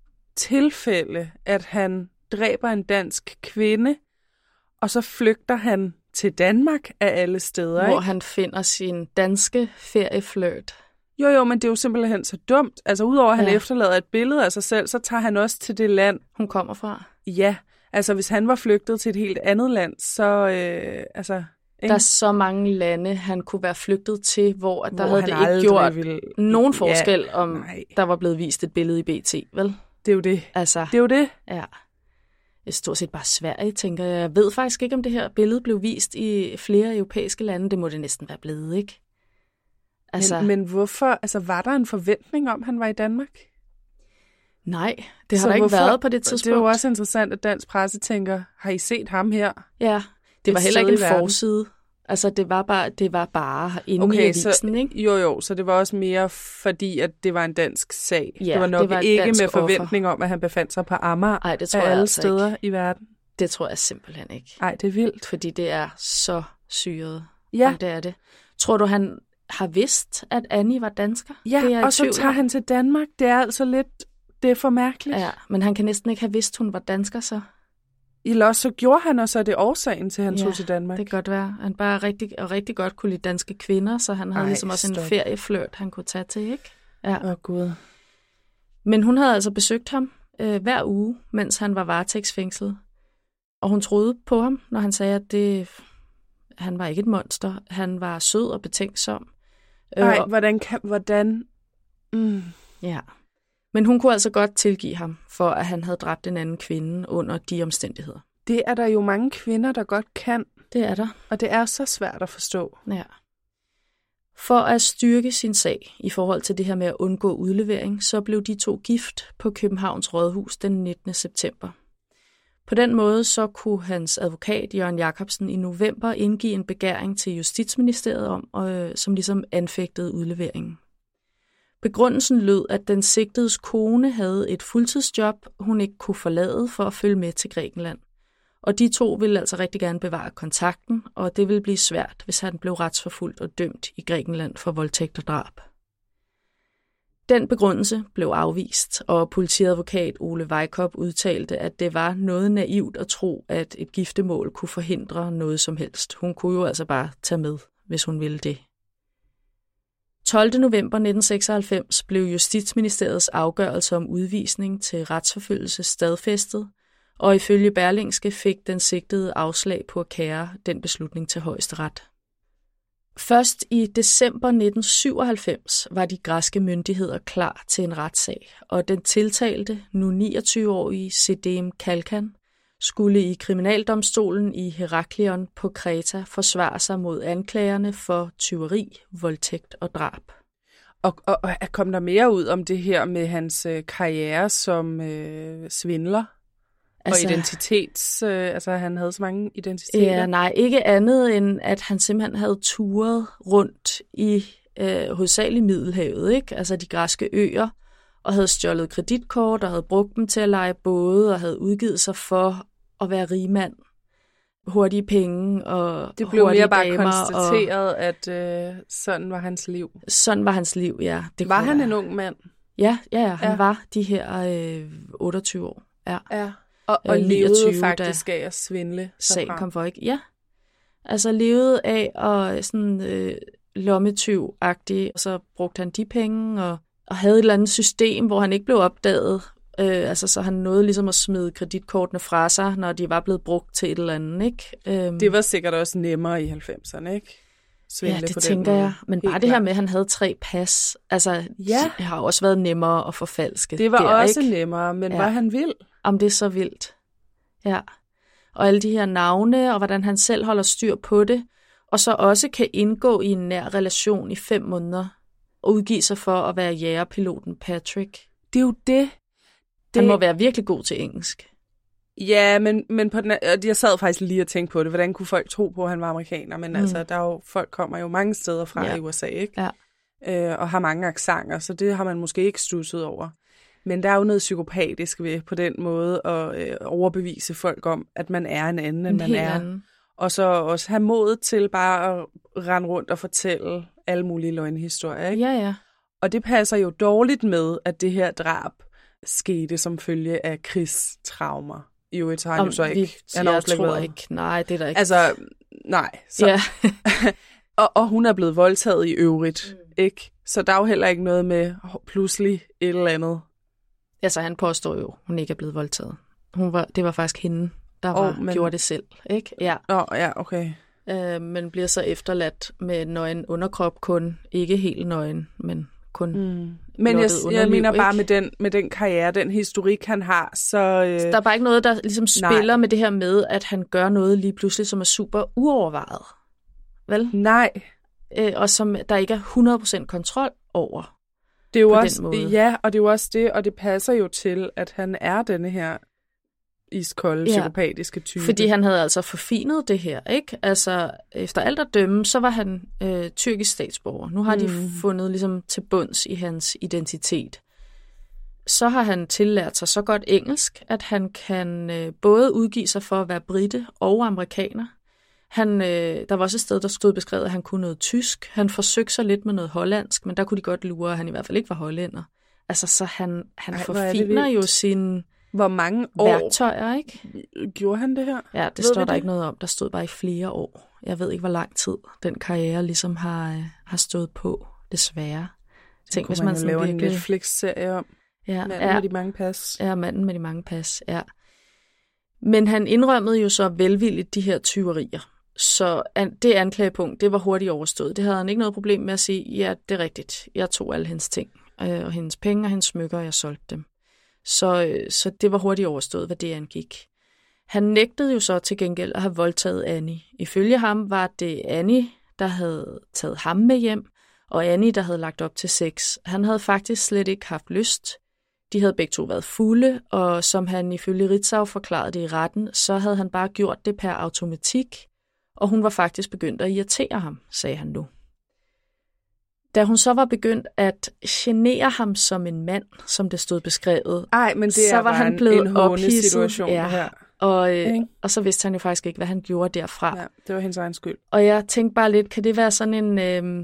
tilfælde, at han dræber en dansk kvinde, og så flygter han til Danmark af alle steder. Hvor ikke? Han finder sin danske ferieflirt. Jo, men det er jo simpelthen så dumt. Altså udover at han efterlader et billede af sig selv, så tager han også til det land, hun kommer fra. Ja, altså hvis han var flygtet til et helt andet land, så Der er så mange lande, han kunne være flygtet til, hvor der havde det ikke gjort nogen forskel, om der var blevet vist et billede i BT, vel? Det er jo det. Altså, det er jo det. Ja. Stort set bare Sverige, tænker jeg. Jeg ved faktisk ikke, om det her billede blev vist i flere europæiske lande. Det må det næsten være blevet, ikke? Altså, men hvorfor? Altså, var der en forventning om, han var i Danmark? Nej, det har der ikke været på det tidspunkt. Det er jo også interessant, at dansk presse tænker, har I set ham her? Ja, det var heller ikke en forside. Altså, det var bare inde i avisen, ikke? Jo, så det var også mere fordi, at det var en dansk sag. Ja, det var nok det var ikke med forventning om, at han befandt sig på Amager. Ej, det tror jeg alle altså steder ikke. I verden. Det tror jeg simpelthen ikke. Nej, det er vildt. Fordi det er så syret. Ja. Det er det. Tror du, han har vidst, at Annie var dansker? Ja, og så tager han til Danmark. Det er altså lidt, det er for mærkeligt. Ja, men han kan næsten ikke have vidst, hun var dansker så. Eller også så gjorde han, og så er det årsagen til, at han tog til Danmark. Det kan godt være. Han bare rigtig godt kunne lide danske kvinder, så han havde ligesom også en ferieflirt, han kunne tage til, ikke? Ja. Gud. Men hun havde altså besøgt ham hver uge, mens han var varetægtsfængslet. Og hun troede på ham, når han sagde, at han var ikke et monster. Han var sød og betænksom. Nej, hvordan? Ja. Men hun kunne altså godt tilgive ham, for at han havde dræbt en anden kvinde under de omstændigheder. Det er der jo mange kvinder, der godt kan. Det er der. Og det er så svært at forstå. Ja. For at styrke sin sag i forhold til det her med at undgå udlevering, så blev de to gift på Københavns Rådhus den 19. september. På den måde så kunne hans advokat, Jørgen Jacobsen, i november indgive en begæring til Justitsministeriet om, som ligesom anfægtede udleveringen. Begrundelsen lød, at den sigtedes kone havde et fuldtidsjob, hun ikke kunne forlade for at følge med til Grækenland. Og de to ville altså rigtig gerne bevare kontakten, og det ville blive svært, hvis han blev retsforfulgt og dømt i Grækenland for voldtægt og drab. Den begrundelse blev afvist, og politiadvokat Ole Weikop udtalte, at det var noget naivt at tro, at et giftemål kunne forhindre noget som helst. Hun kunne jo altså bare tage med, hvis hun ville det. 12. november 1996 blev Justitsministeriets afgørelse om udvisning til retsforfølgelse stadfæstet, og ifølge Berlingske fik den sigtede afslag på at kære den beslutning til Højesteret. Først i december 1997 var de græske myndigheder klar til en retssag, og den tiltalte, nu 29-årige Sedem Kalkan, skulle i kriminaldomstolen i Heraklion på Kreta forsvare sig mod anklagerne for tyveri, voldtægt og drab. Og kom der mere ud om det her med hans karriere som svindler? Altså, og identitets, han havde så mange identiteter? Ja, nej, ikke andet end, at han simpelthen havde turet rundt i hovedsageligt Middelhavet, ikke? Altså de græske øer, og havde stjålet kreditkort, og havde brugt dem til at leje både, og havde udgivet sig for at være rigmand. Hurtige penge og det blev mere bare damer, konstateret, at sådan var hans liv. Sådan var hans liv, ja. Det var han en ung mand? Ja, han var de her 28 år. Ja. Og levede faktisk af at svindle. Sagen kom for ikke. Ja, altså levede af at sådan lommetyv-agtig, og så brugte han de penge, og havde et eller andet system, hvor han ikke blev opdaget. Så han nåede ligesom at smide kreditkortene fra sig, når de var blevet brugt til et eller andet, ikke? Det var sikkert også nemmere i 90'erne, ikke? Svindle det tænker jeg. Men bare det her med, at han havde 3 pas, det har også været nemmere at forfalske. Det var også nemmere, men var han vild? Om det er så vildt. Ja. Og alle de her navne, og hvordan han selv holder styr på det, og så også kan indgå i en nær relation i 5 måneder, og udgive sig for at være jægerpiloten Patrick. Det er jo det. Han må være virkelig god til engelsk. Ja, men på jeg sad faktisk lige og tænkte på det. Hvordan kunne folk tro på, at han var amerikaner? Men altså, der er jo, folk kommer jo mange steder fra i USA, ikke? Ja. Og har mange accenter, så det har man måske ikke studset over. Men der er jo noget psykopatisk ved på den måde at overbevise folk om, at man er en anden, end man er. Anden. Og så også have mod til bare at rende rundt og fortælle alle mulige løgnehistorier, ikke? Ja. Og det passer jo dårligt med, at det her drab skete som følge af krigstraumer. I øvrigt har han jo så ikke... Jeg tror ikke. Nej, det er der ikke. Altså, nej. Så. Ja. og hun er blevet voldtaget i øvrigt, ikke? Så der er jo heller ikke noget med pludselig et eller andet. Altså, han påstår jo, hun ikke er blevet voldtaget. Det var faktisk hende, der gjorde det selv, ikke? Ja. Ja, okay. Men bliver så efterladt med nøgen underkrop, kun ikke helt nøgen, men kun Men jeg mener bare med den karriere, den historik, han har, så der er bare ikke noget, der ligesom spiller med det her med, at han gør noget lige pludselig, som er super uovervejet. Vel? Nej. Og som der ikke er 100% kontrol over. Det er jo også, og det er jo også det, og det passer jo til, at han er denne her iskolde, psykopatiske type. Fordi han havde altså forfinet det her, ikke? Altså, efter alt at dømme, så var han tyrkisk statsborger. Nu har de fundet ligesom til bunds i hans identitet. Så har han tillært sig så godt engelsk, at han kan både udgive sig for at være brite og amerikaner. Der var også et sted, der stod beskrevet, at han kunne noget tysk. Han forsøgte sig lidt med noget hollandsk, men der kunne de godt lure, at han i hvert fald ikke var hollænder. Altså, så han forfiner jo sine hvor mange år værktøjer, ikke? gjorde han det her? Ja, det står der ikke noget om. Der stod bare i flere år. Jeg ved ikke, hvor lang tid den karriere ligesom har stået på, desværre. Tænk, hvis man laver en Netflix-serie om manden med de mange pas. Ja, manden med de mange pas, ja. Men han indrømmede jo så velvilligt de her tyverier. Så det anklagepunkt, det var hurtigt overstået. Det havde han ikke noget problem med at sige, ja, det er rigtigt. Jeg tog alle hendes ting, og hendes penge og hendes smykker, og jeg solgte dem. Så det var hurtigt overstået, hvad det angik. Han nægtede jo så til gengæld at have voldtaget Annie. Ifølge ham var det Annie, der havde taget ham med hjem, og Annie, der havde lagt op til sex. Han havde faktisk slet ikke haft lyst. De havde begge to været fulde, og som han ifølge Ritzau forklarede det i retten, så havde han bare gjort det per automatik, og hun var faktisk begyndt at irritere ham, sagde han nu. Da hun så var begyndt at genere ham som en mand, som det stod beskrevet, men det så var han blevet ophidset. Situation, her. Og så vidste han jo faktisk ikke, hvad han gjorde derfra. Ja, det var hendes egen skyld. Og jeg tænkte bare lidt, kan det være sådan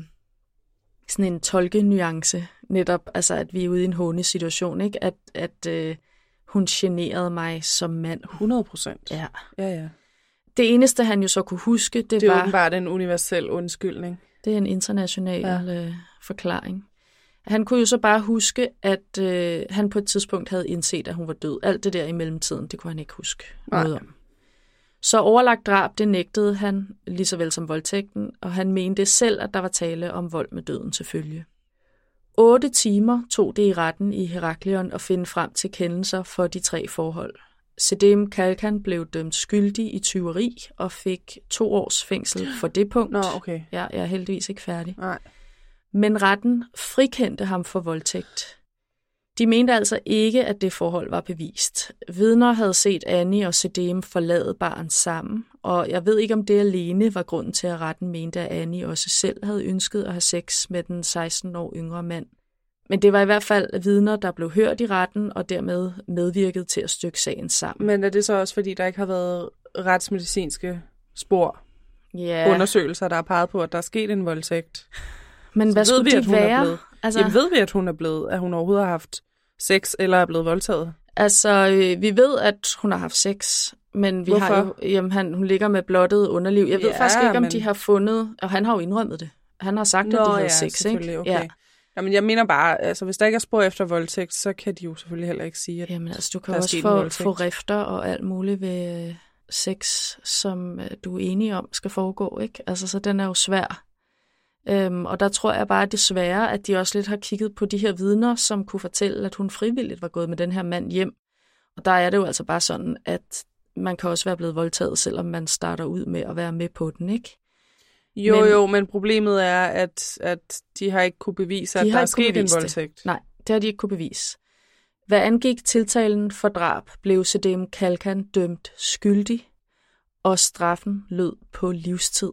en tolkenuance, netop, altså at vi er ude i en hånesituation, ikke? At hun generede mig som mand. 100%. Ja. Ja. Det eneste, han jo så kunne huske, det var... Det er åbenbart en universel undskyldning. Det er en international forklaring. Han kunne jo så bare huske, at han på et tidspunkt havde indset, at hun var død. Alt det der i mellemtiden, det kunne han ikke huske noget om. Så overlagt drab, det nægtede han, lige så vel som voldtægten, og han mente selv, at der var tale om vold med døden til følge. 8 timer tog det i retten i Heraklion at finde frem til kendelser for de 3 forhold. Sedem Kalkan blev dømt skyldig i tyveri og fik 2 års fængsel for det punkt. Nå, okay. Ja, jeg er heldigvis ikke færdig. Nej. Men retten frikendte ham for voldtægt. De mente altså ikke, at det forhold var bevist. Vidner havde set Annie og Sedem forlade baren sammen, og jeg ved ikke, om det alene var grunden til, at retten mente, at Annie også selv havde ønsket at have sex med den 16 år yngre mand. Men det var i hvert fald vidner, der blev hørt i retten, og dermed medvirkede til at stykke sagen sammen. Men er det så også, fordi der ikke har været retsmedicinske spor? Ja. Undersøgelser, der har peget på, at der er sket en voldtægt? Men så hvad skulle det være? Jamen ved vi, at hun er blevet, at hun overhovedet har haft sex, eller er blevet voldtaget? Altså, vi ved, at hun har haft sex, men vi Hvorfor? har jo, jamen, hun ligger med blottet underliv. Jeg ved faktisk ikke, om de har fundet, og han har jo indrømmet det. Han har sagt, at de havde sex, ikke? Okay. Ja. Jamen, jeg mener bare, altså hvis der ikke er spor efter voldtægt, så kan de jo selvfølgelig heller ikke sige, at jamen, altså, du kan også få rifter og alt muligt ved sex, som du er enig om skal foregå, ikke? Altså, så den er jo svær. Og der tror jeg bare desværre, at de også lidt har kigget på de her vidner, som kunne fortælle, at hun frivilligt var gået med den her mand hjem. Og der er det jo altså bare sådan, at man kan også være blevet voldtaget, selvom man starter ud med at være med på den, ikke? Men problemet er, at de har ikke kunne bevise, at der er sket en voldtægt. Nej, det har de ikke kunne bevise. Hvad angik tiltalen for drab, blev Sedem Kalkan dømt skyldig, og straffen lød på livstid.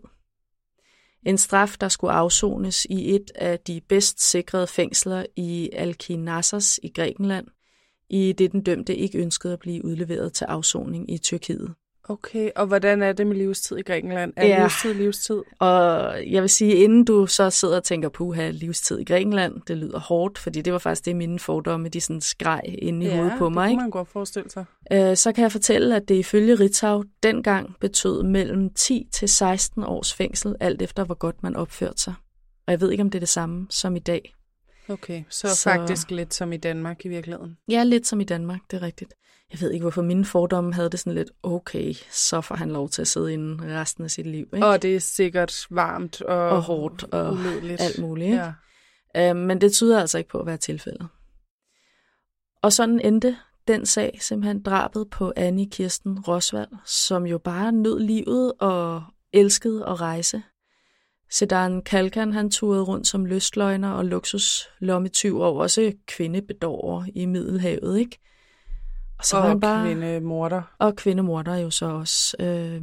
En straf, der skulle afsones i et af de bedst sikrede fængsler i Alkinassos i Grækenland, i det den dømte ikke ønskede at blive udleveret til afsoning i Tyrkiet. Okay, og hvordan er det med livstid i Grækenland? Er livstid? Og jeg vil sige, inden du så sidder og tænker på at have livstid i Grækenland, det lyder hårdt, fordi det var faktisk det, mine fordomme, de sådan skreg inde i hovedet på mig. Ja, det kunne man godt forestille sig. Så kan jeg fortælle, at det ifølge Ritzau dengang betød mellem 10 til 16 års fængsel, alt efter hvor godt man opførte sig. Og jeg ved ikke, om det er det samme som i dag. Okay, så faktisk lidt som i Danmark i virkeligheden. Ja, lidt som i Danmark, det er rigtigt. Jeg ved ikke, hvorfor mine fordomme havde det sådan lidt, okay, så får han lov til at sidde inde resten af sit liv. Ikke? Og det er sikkert varmt og hårdt og uledeligt. Alt muligt. Ikke? Ja. Men det tyder altså ikke på at være tilfældet. Og sådan endte den sag simpelthen drabet på Annie Kirsten Roswald, som jo bare nød livet og elskede at rejse. Sedem Kalkan, han turede rundt som lystløgner og luksuslommetyv og også kvindebedårer i Middelhavet, ikke? Og så var han bare kvindemorder. Og kvindemorder jo så også.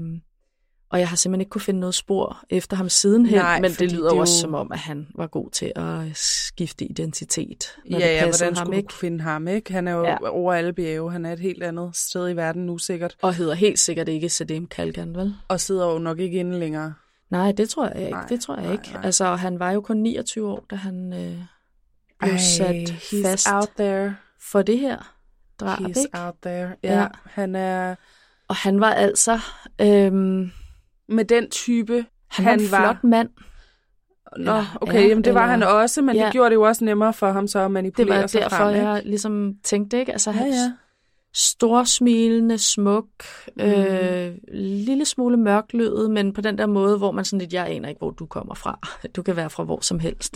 Og jeg har simpelthen ikke kunne finde noget spor efter ham sidenhen, men det lyder jo også som om, at han var god til at skifte identitet. Ja, hvordan skulle du finde ham, ikke? Han er jo over alle bjerge. Han er et helt andet sted i verden nu sikkert. Og hedder helt sikkert ikke Sedem Kalkan, vel? Og sidder jo nok ikke inde længere. Nej, det tror jeg ikke. Nej. Altså, han var jo kun 29 år, da han blev sat fast out there. For det her drab, He's ikke? out there. Ja, han er Og han var altså... med den type... Han var en flot mand. Nå, okay, jamen det var han også, men det gjorde det jo også nemmere for ham så at manipulere sig frem. Det var derfor, jeg ligesom tænkte, ikke? Altså, storsmilende, smuk, lille smule mørklødet, men på den der måde, hvor man sådan lidt, jeg aner ikke, hvor du kommer fra. Du kan være fra hvor som helst,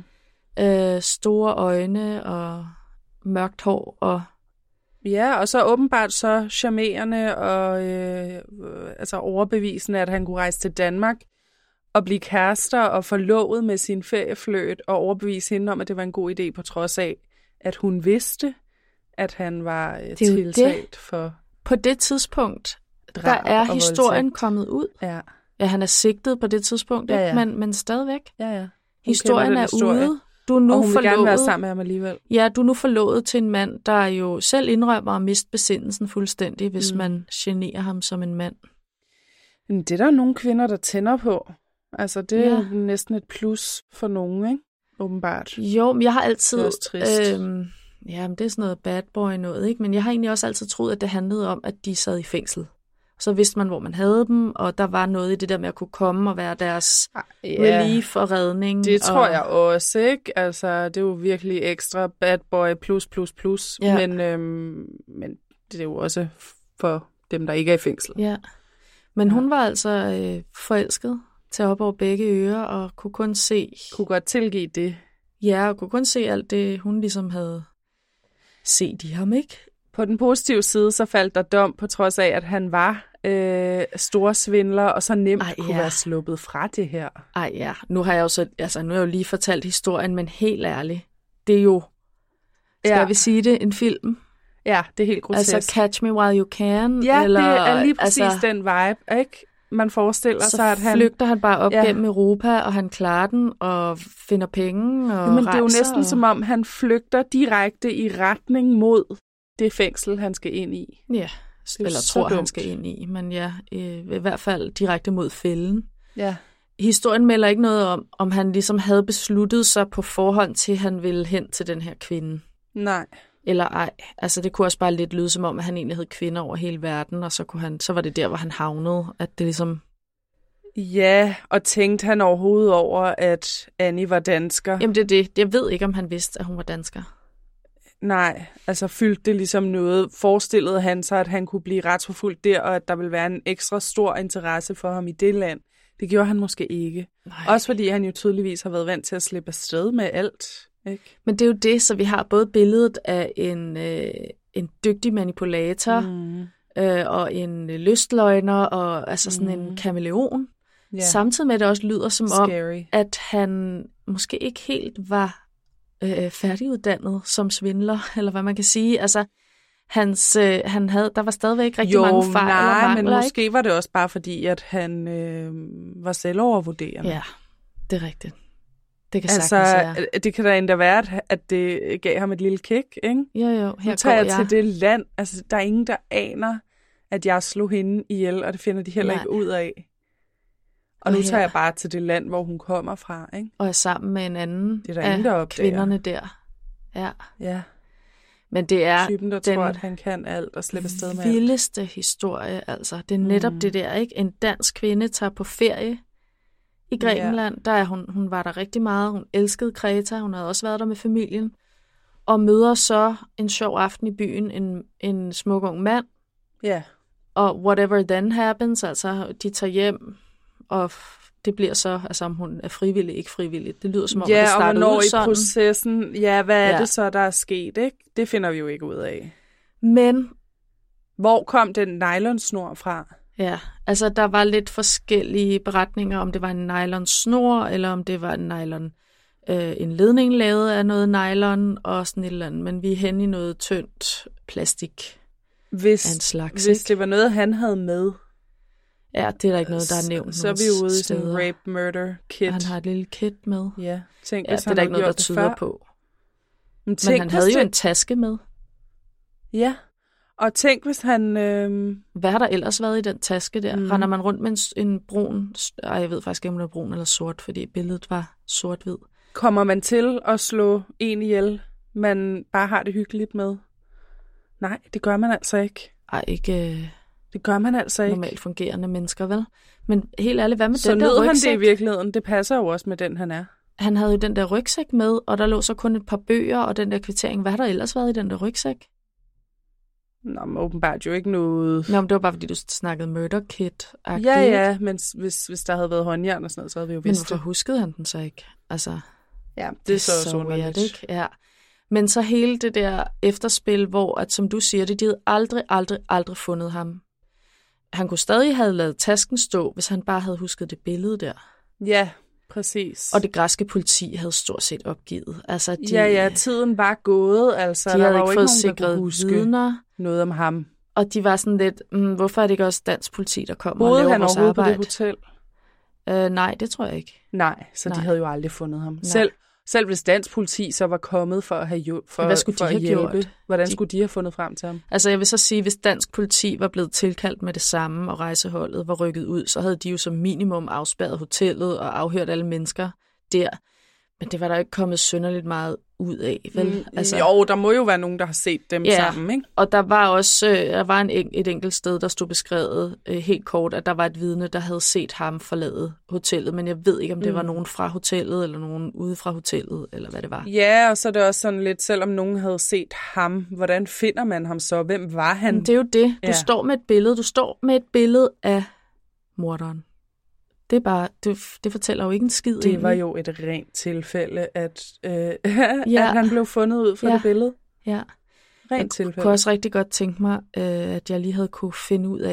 ikke? Store øjne og mørkt hår og... Ja, og så åbenbart så charmerende og altså overbevisende, at han kunne rejse til Danmark og blive kærester og forlovet med sin feriefløjt og overbevise hende om, at det var en god idé, på trods af, at hun vidste, at han var tiltalt for... På det tidspunkt, der er historien kommet ud. Ja. Ja, han er sigtet på det tidspunkt, ikke? Men stadigvæk. Ja. Historien er ude. Du er nu og hun vil gerne være sammen med ham alligevel. Ja, du er nu forlovet til en mand, der jo selv indrømmer at miste besindelsen fuldstændig, hvis man generer ham som en mand. Men det er der nogle kvinder, der tænder på. Altså, det er næsten et plus for nogen, ikke? Åbenbart. Jo, men jeg har altid... Det er også trist. Men det er sådan noget bad boy noget, ikke? Men jeg har egentlig også altid troet, at det handlede om, at de sad i fængsel. Så vidste man, hvor man havde dem, og der var noget i det der med at kunne komme og være deres relief og redning. Det tror jeg også, ikke? Altså, det er jo virkelig ekstra bad boy plus. Ja. Men det er jo også for dem, der ikke er i fængsel. Ja. Men hun var altså forelsket til op over begge ører, og kunne kun se... Kunne godt tilgive det. Ja, og kunne kun se alt det, hun ligesom havde set i ham, ikke? På den positive side, så faldt der dom, på trods af, at han var storsvindler, og så nemt kunne være sluppet fra det her. Ej ja, nu har jeg jo lige fortalt historien, men helt ærligt, det er jo, skal vi sige det, en film? Ja, det er helt grotesk. Altså Catch Me While You Can? Ja, eller, det er lige præcis den vibe, ikke? Man forestiller sig, at han... Så flygter han bare op gennem Europa, og han klarer den, og finder penge, og men det er jo næsten som om, han flygter direkte i retning mod det fængsel, han skal ind i. Ja, eller tror, han skal ind i. Men ja, i hvert fald direkte mod fælden. Ja. Historien melder ikke noget om han ligesom havde besluttet sig på forhånd til, at han ville hen til den her kvinde. Nej. Eller ej. Altså, det kunne også bare lidt lyde som om, at han egentlig havde kvinder over hele verden, og så var det der, hvor han havnede, at det ligesom... Ja, og tænkte han overhovedet over, at Annie var dansker? Jamen, det er det. Jeg ved ikke, om han vidste, at hun var dansker. Nej, altså fyldte det ligesom noget. Forestillede han sig, at han kunne blive retsforfulgt der, og at der ville være en ekstra stor interesse for ham i det land. Det gjorde han måske ikke. Nej. Også fordi han jo tydeligvis har været vant til at slippe afsted med alt. Ikke? Men det er jo det, så vi har både billedet af en dygtig manipulator, og en lystløgner, og altså sådan en kameleon. Yeah. Samtidig med, at det også lyder som Scary. Om, at han måske ikke helt var færdiguddannet som svindler, eller hvad man kan sige. Altså, der var stadigvæk rigtig mange fejl og mangler, men måske ikke? Var det også bare fordi, at han var selvovervurderende. Ja, det er rigtigt. Det kan sagtens være. Det kan da endda være, at det gav ham et lille kick, ikke? Jo, her nu tager jeg til det land. Altså, der er ingen, der aner, at jeg slog hende ihjel, og det finder de heller ikke ud af. Og nu tager jeg bare til det land, hvor hun kommer fra, ikke? Og er sammen med en anden det er der ingen, der kvinderne der. Ja. Men det er typen, der tror, at han kan alt og slipper afsted med alt. Vildeste historie, altså. Det er netop det der, ikke? En dansk kvinde tager på ferie i Grækenland. Der er hun var der rigtig meget. Hun elskede Kreta. Hun havde også været der med familien. Og møder så en sjov aften i byen en smuk ung mand. Ja. Og whatever then happens, altså de tager hjem, og det bliver så, altså om hun er frivillig, ikke frivillig. Det lyder som om, at det startede ud sådan. Ja, og hvornår i processen, hvad er det så, der er sket, ikke? Det finder vi jo ikke ud af. Men... Hvor kom den nylonsnor fra? Ja, altså der var lidt forskellige beretninger, om det var en nylonsnor, eller om det var en ledning lavet af noget nylon, og sådan et eller andet. Men vi er henne i noget tyndt plastik af en slags. Hvis det var noget, han havde med... Ja, det er der ikke noget, der er nævnt. Så er vi ude i sådan en rape murder kit. Og han har et lille kit med. Ja, tænk, det er der ikke noget, der tyder på. Men han havde jo en taske med. Ja, og tænk, hvis han... Hvad har der ellers været i den taske der? Render man rundt med en brun... jeg ved faktisk ikke, om det er brun eller sort, fordi billedet var sort-hvid. Kommer man til at slå en ihjel, man bare har det hyggeligt med? Nej, det gør man altså ikke. Ej, ikke... Det gør man altså ikke. Normalt fungerende mennesker, vel? Men helt ærligt, hvad med så den der rygsæk? Så nød han det i virkeligheden. Det passer jo også med den, han er. Han havde jo den der rygsæk med, og der lå så kun et par bøger og den der kvittering. Hvad har der ellers været i den der rygsæk? Nå, men åbenbart jo ikke noget... Nå, men det var bare, fordi du snakkede murder kit-agtigt. Ja, men hvis der havde været håndjern og sådan noget, så havde vi jo vidst det. Men hvorfor huskede han den så ikke? Altså, ja, det er så weird, ikke? Ja. Men så hele det der efterspil, hvor, at, som du siger, de havde aldrig fundet ham. Han kunne stadig have lavet tasken stå, hvis han bare havde husket det billede der. Ja, præcis. Og det græske politi havde stort set opgivet. Altså, tiden var gået. Altså, de der havde var ikke jo fået ikke nogen, der kunne huske vidner. Noget om ham. Og de var sådan lidt, hvorfor er det ikke også dansk politi, der kommer Boede og laver han vores overhovedet arbejde? på det hotel? Nej, det tror jeg ikke. Nej, så de havde jo aldrig fundet ham. Nej. Selv hvis dansk politi så var kommet for at have hvad skulle de have gjort? Hvordan skulle de have fundet frem til ham? Altså jeg vil så sige, hvis dansk politi var blevet tilkaldt med det samme, og rejseholdet var rykket ud, så havde de jo som minimum afspærret hotellet og afhørt alle mennesker der. Men det var der ikke kommet synderligt meget ud af, vel? Altså, jo, der må jo være nogen, der har set dem sammen, ikke? Og der var også et enkelt sted, der stod beskrevet helt kort, at der var et vidne, der havde set ham forlade hotellet, men jeg ved ikke, om det var nogen fra hotellet, eller nogen ude fra hotellet, eller hvad det var. Ja, og så er det også sådan lidt, selvom nogen havde set ham, hvordan finder man ham så? Hvem var han? Men det er jo det. Du står med et billede af morderen. Det er bare, det fortæller jo ikke en skid. Det var jo et rent tilfælde, at han blev fundet ud fra det billede. Ja. Rent tilfælde. Jeg kunne også rigtig godt tænke mig, at jeg lige havde kunne finde ud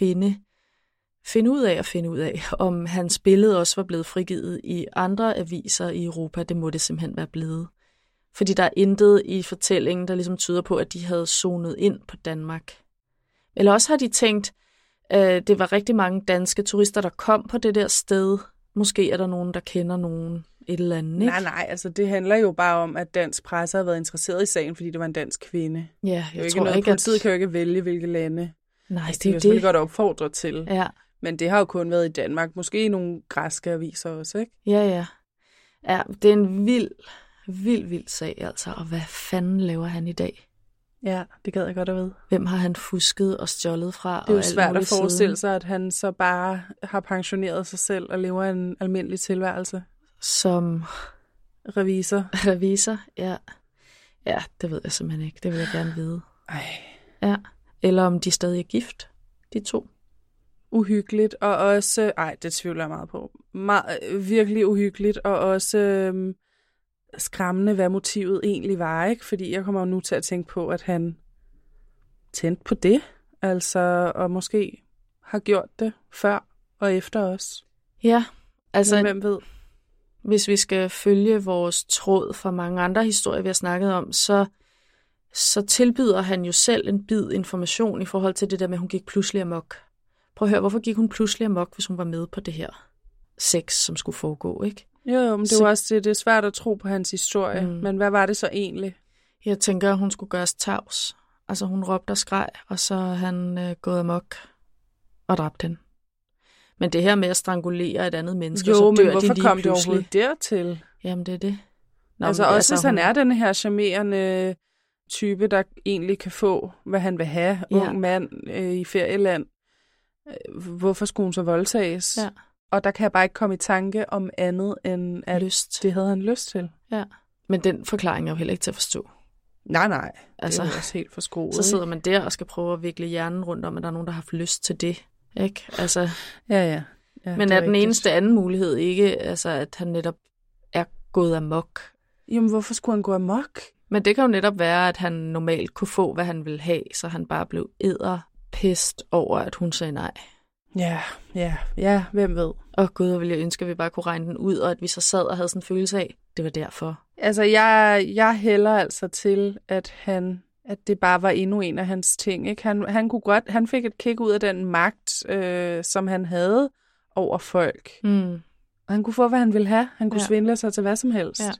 af, om hans billede også var blevet frigivet i andre aviser i Europa. Det må det simpelthen være blevet. Fordi der er intet i fortællingen, der ligesom tyder på, at de havde zonet ind på Danmark. Eller også har de tænkt, det var rigtig mange danske turister, der kom på det der sted. Måske er der nogen, der kender nogen et eller andet, ikke? Nej, altså det handler jo bare om, at dansk presse har været interesseret i sagen, fordi det var en dansk kvinde. Ja, jeg tror ikke, politiet kan jo ikke vælge, hvilke lande. Nej, altså, det er jo selvfølgelig godt opfordret til. Ja. Men det har jo kun været i Danmark. Måske i nogle græske aviser også, ikke? Ja. Ja, det er en vild sag, altså. Og hvad fanden laver han i dag? Ja, det gad jeg godt at vide. Hvem har han fusket og stjålet fra? Det er jo svært at forestille sig, at han så bare har pensioneret sig selv og lever en almindelig tilværelse. Som revisor. Revisor, ja. Ja, det ved jeg simpelthen ikke. Det vil jeg gerne vide. Ej. Ja. Eller om de stadig er gift, de to. Uhyggeligt, og også... det tvivler jeg meget på. Virkelig uhyggeligt, og også... skræmmende, hvad motivet egentlig var, ikke? Fordi jeg kommer jo nu til at tænke på, at han tændte på det, altså, og måske har gjort det før og efter os. Ja, altså... Men hvem ved? Hvis vi skal følge vores tråd fra mange andre historier, vi har snakket om, så tilbyder han jo selv en bid information i forhold til det der med, at hun gik pludselig amok. Prøv at høre, hvorfor gik hun pludselig amok, hvis hun var med på det her sex, som skulle foregå, ikke? Jo, men det var også det er svært at tro på hans historie. Men hvad var det så egentlig? Jeg tænker, at hun skulle gøres tavs. Altså hun råbte og skreg, og så han gået amok og dræbte hende. Men det her med at strangulere et andet menneske, så dør men hvorfor de lige kom det pludselig overhovedet dertil? Jamen det er det. Nå, altså også hvis han er den her charmerende type, der egentlig kan få, hvad han vil have, ung mand i ferieland. Hvorfor skulle hun så voldtages? Ja. Og der kan jeg bare ikke komme i tanke om andet end, at det havde han lyst til. Ja, men den forklaring er jo heller ikke til at forstå. Nej. Altså, det er jo også helt forskruet. Så sidder man der og skal prøve at vikle hjernen rundt om, at der er nogen, der har haft lyst til det. Ikke? Altså, ja, men er den eneste anden mulighed ikke, altså, at han netop er gået amok? Jamen, hvorfor skulle han gå amok? Men det kan jo netop være, at han normalt kunne få, hvad han ville have, så han bare blev edderpest over, at hun sagde nej. Ja, hvem ved? Gud, hvor ville jeg ønske, at vi bare kunne regne den ud, og at vi så sad og havde sådan en følelse af, det var derfor. Altså, jeg hælder altså til, at det bare var endnu en af hans ting. Ikke? Han fik et kick ud af den magt, som han havde over folk. Og han kunne få, hvad han ville have. Han kunne svindle sig til hvad som helst. Ja.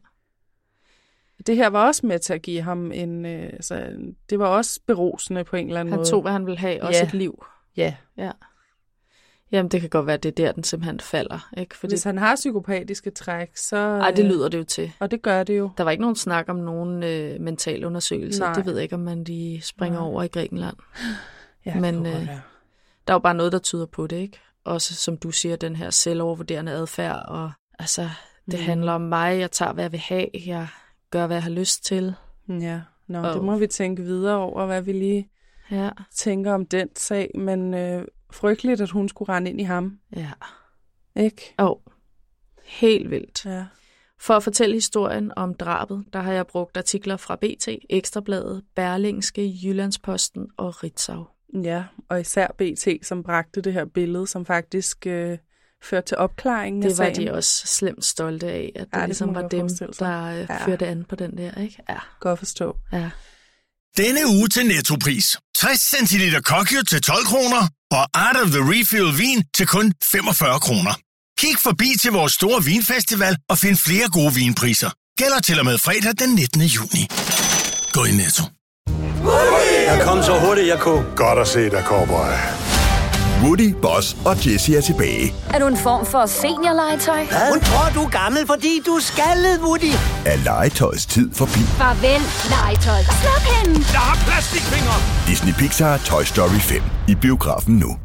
Det her var også med til at give ham det var også berusende på en eller anden måde. Han tog, hvad han ville have, også et liv. Ja. Jamen, det kan godt være, det er der, den simpelthen falder. Ikke? Fordi... Hvis han har psykopatiske træk, så... Ej, det lyder det jo til. Og det gør det jo. Der var ikke nogen snak om nogen mental undersøgelse. Nej. Det ved jeg ikke, om man de springer over i Grækenland. Ja, men, det der er jo bare noget, der tyder på det, ikke? Også som du siger, den her selvovervurderende adfærd, og altså, det handler om mig, jeg tager, hvad jeg vil have, jeg gør, hvad jeg har lyst til. Ja, det må vi tænke videre over, hvad vi lige tænker om den sag, men frygteligt, at hun skulle rende ind i ham. Ja. Ikke? Helt vildt. Ja. For at fortælle historien om drabet, der har jeg brugt artikler fra BT, Ekstrabladet, Berlingske, Jyllandsposten og Ritzau. Ja, og især BT, som bragte det her billede, som faktisk førte til opklaringen af sagen. Det var de også slemt stolte af, at det ligesom var dem, der førte an på den der, ikke? Ja. Godt forstå. Ja. Denne uge til Nettopris. 60 cl Kokyo til 12 kroner, og Art of the Refill vin til kun 45 kroner. Kig forbi til vores store vinfestival og find flere gode vinpriser. Gælder til og med fredag den 19. juni. Gå i Netto. Jeg kom så hurtigt, jeg kunne. Godt at se dig, cowboy. Woody, Boss og Jessie er tilbage. Er du en form for seniorlegetøj? Hun tror, du er gammel, fordi du er skaldet, Woody. Er legetøjets tid forbi? Farvel, legetøj. Slap hende! Jeg har plastikfingre! Disney Pixar Toy Story 5 i biografen nu.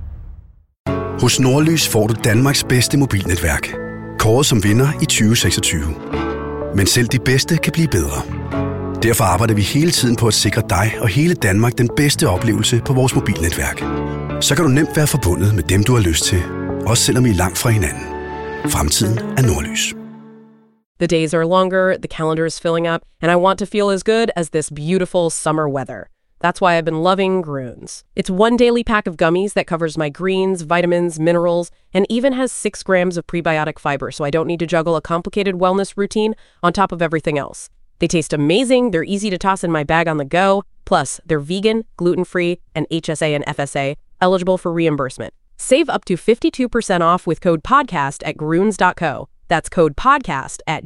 Hos Nordlys får du Danmarks bedste mobilnetværk. Kåret som vinder i 2026. Men selv de bedste kan blive bedre. Derfor arbejder vi hele tiden på at sikre dig og hele Danmark den bedste oplevelse på vores mobilnetværk. Så kan du nemt være forbundet med dem, du har lyst til. Også selvom I er langt fra hinanden. Fremtiden er Nordlys. The days are longer, the calendar is filling up, and I want to feel as good as this beautiful summer weather. That's why I've been loving Grüns. It's one daily pack of gummies that covers my greens, vitamins, minerals, and even has 6 grams of prebiotic fiber, so I don't need to juggle a complicated wellness routine on top of everything else. They taste amazing, they're easy to toss in my bag on the go, plus they're vegan, gluten-free, and HSA and FSA, eligible for reimbursement. Save up to 52% off with code PODCAST at Grüns.co. That's code PODCAST at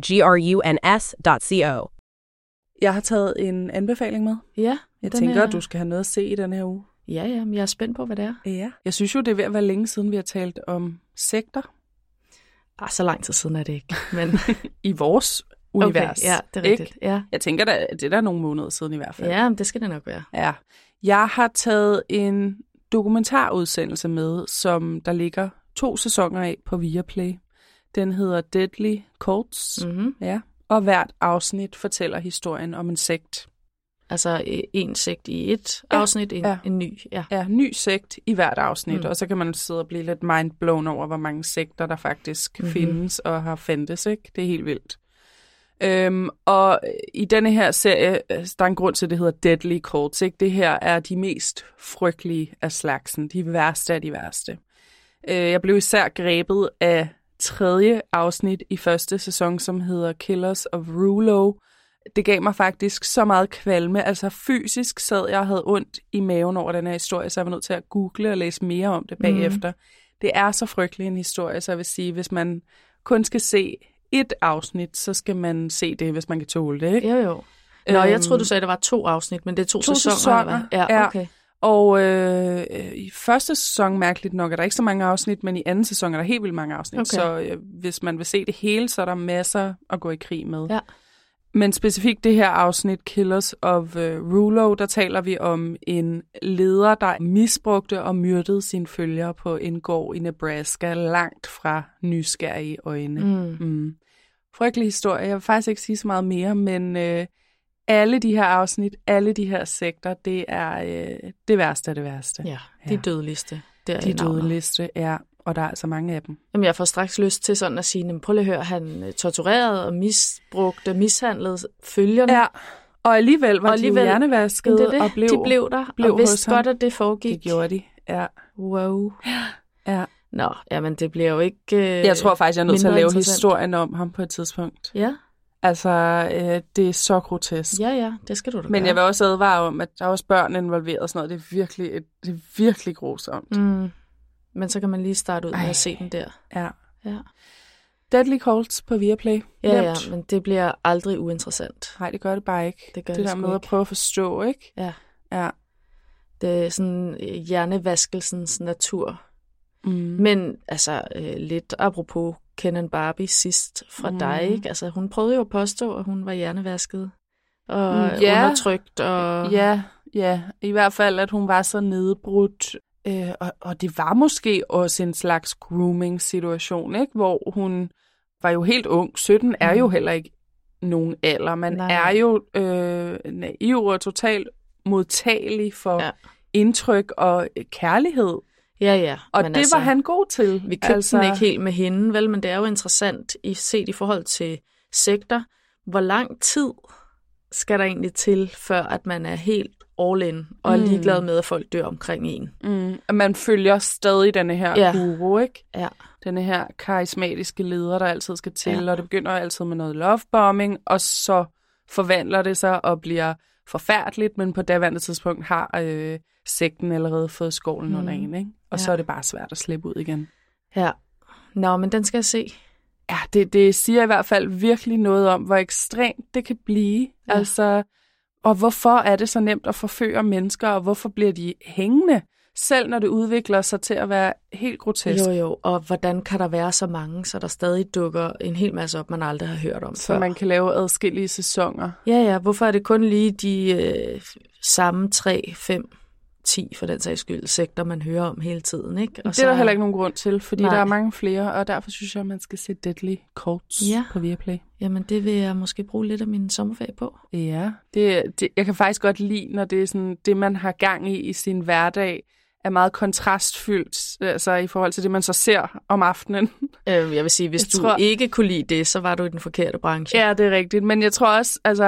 GRUNS.co. Jeg har taget en anbefaling med. Ja. Jeg tænker, at du skal have noget at se i den her uge. Ja, men jeg er spændt på, hvad det er. Ja. Jeg synes jo, det er ved at være længe siden, vi har talt om sekter. Så lang tid siden er det ikke. Men i vores univers. Okay, ja, det er rigtigt. Ja. Jeg tænker, det er der nogle måneder siden i hvert fald. Ja, det skal det nok være. Ja. Jeg har taget en dokumentarudsendelse med, som der ligger 2 sæsoner af på Viaplay. Den hedder Deadly Cults. Mm-hmm. Ja. Og hvert afsnit fortæller historien om en sekt. Altså en sekt i et afsnit, en ny. Ja, ny sekt i hvert afsnit. Og så kan man sidde og blive lidt mindblown over, hvor mange sekter der faktisk findes og har fandtes, ikke? Det er helt vildt. Og i denne her serie, der er en grund til, at det hedder Deadly Cults, ikke? Det her er de mest frygtelige af slagsen. De værste af de værste. Jeg blev især grebet af 3. afsnit i første sæson, som hedder Killers of Rulo. Det gav mig faktisk så meget kvalme. Altså fysisk sad jeg og havde ondt i maven over den her historie, så jeg var nødt til at google og læse mere om det bagefter. Det er så frygtelig en historie, så jeg vil sige, hvis man kun skal se et afsnit, så skal man se det, hvis man kan tåle det, ikke? Jo. Nå, jeg troede, du sagde, at der var 2 afsnit, men det er 2 sæsoner. Ja, okay. Og i første sæson, mærkeligt nok, er der ikke så mange afsnit, men i anden sæson er der helt vildt mange afsnit. Okay. Så hvis man vil se det hele, så er der masser at gå i krig med. Ja. Men specifikt det her afsnit, Killers of Rulo, der taler vi om en leder, der misbrugte og myrdede sine følgere på en gård i Nebraska, langt fra nysgerrige øjne. Frygtelig historie. Jeg vil faktisk ikke sige så meget mere, men alle de her afsnit, alle de her sekter, det er det værste af det værste. Ja, de dødeligste. De dødeligste, ja. Og der er altså mange af dem. Jamen, jeg får straks lyst til sådan at sige, prøv lige at høre, han torturerede og misbrugte, mishandlede følgerne. Ja, og alligevel var de hjernevaskede og de blev der, og vidste godt, at det foregik. Det gjorde de, ja. Wow. Ja. Nå, jamen det bliver jo ikke jeg tror faktisk, jeg er nødt til at lave historien om ham på et tidspunkt. Ja. Altså, det er så grotesk. Ja, det skal du da Men jeg vil også advare om, at der er også børn involveret og sådan noget. Det er virkelig grusomt. Men så kan man lige starte ud med at se den der. Ja. Deadly Cults på Viaplay. Ja, men det bliver aldrig uinteressant. Nej, det gør det bare ikke. Det der med at prøve at forstå, ikke? Ja. Det er sådan hjernevaskelsens natur. Men altså, lidt apropos Kenan Barbie sidst fra dig, ikke? Altså, hun prøvede jo at påstå, at hun var hjernevasket og undertrykt. Og... Ja, i hvert fald, at hun var så nedbrudt Og det var måske også en slags grooming-situation, ikke? Hvor hun var jo helt ung. 17 er jo heller ikke nogen alder. Man er jo naiv og totalt modtagelig for indtryk og kærlighed. Ja. Og men det var han god til. Vi købte den ikke helt med hende, vel, men det er jo interessant set i forhold til sekter. Hvor lang tid skal der egentlig til, før at man er helt all in og er ligeglad med, at folk dør omkring en? Og man følger stadig denne her guru, ikke? Ja. Denne her karismatiske leder, der altid skal til, og det begynder altid med noget lovebombing, og så forvandler det sig og bliver forfærdeligt, men på daværende tidspunkt har sekten allerede fået skålen under en, ikke? Og så er det bare svært at slippe ud igen. Ja. Nå, men den skal jeg se. Ja, det siger i hvert fald virkelig noget om, hvor ekstremt det kan blive. Ja. Altså, og hvorfor er det så nemt at forføre mennesker, og hvorfor bliver de hængende, selv når det udvikler sig til at være helt grotesk? Jo, og hvordan kan der være så mange, så der stadig dukker en hel masse op, man aldrig har hørt om så før? Man kan lave adskillige sæsoner. Ja, hvorfor er det kun lige de samme 3, 5, 10 for den sags skyld, sekter, man hører om hele tiden, ikke? Og det er der heller ikke nogen grund til, fordi der er mange flere, og derfor synes jeg, at man skal se Deadly Cults på Viaplay. Jamen, det vil jeg måske bruge lidt af min sommerferie på. Ja, jeg kan faktisk godt lide, når det er sådan, det, man har gang i sin hverdag, er meget kontrastfyldt, altså i forhold til det, man så ser om aftenen. Jeg vil sige, hvis du ikke kunne lide det, så var du i den forkerte branche. Ja, det er rigtigt, men jeg tror også, altså,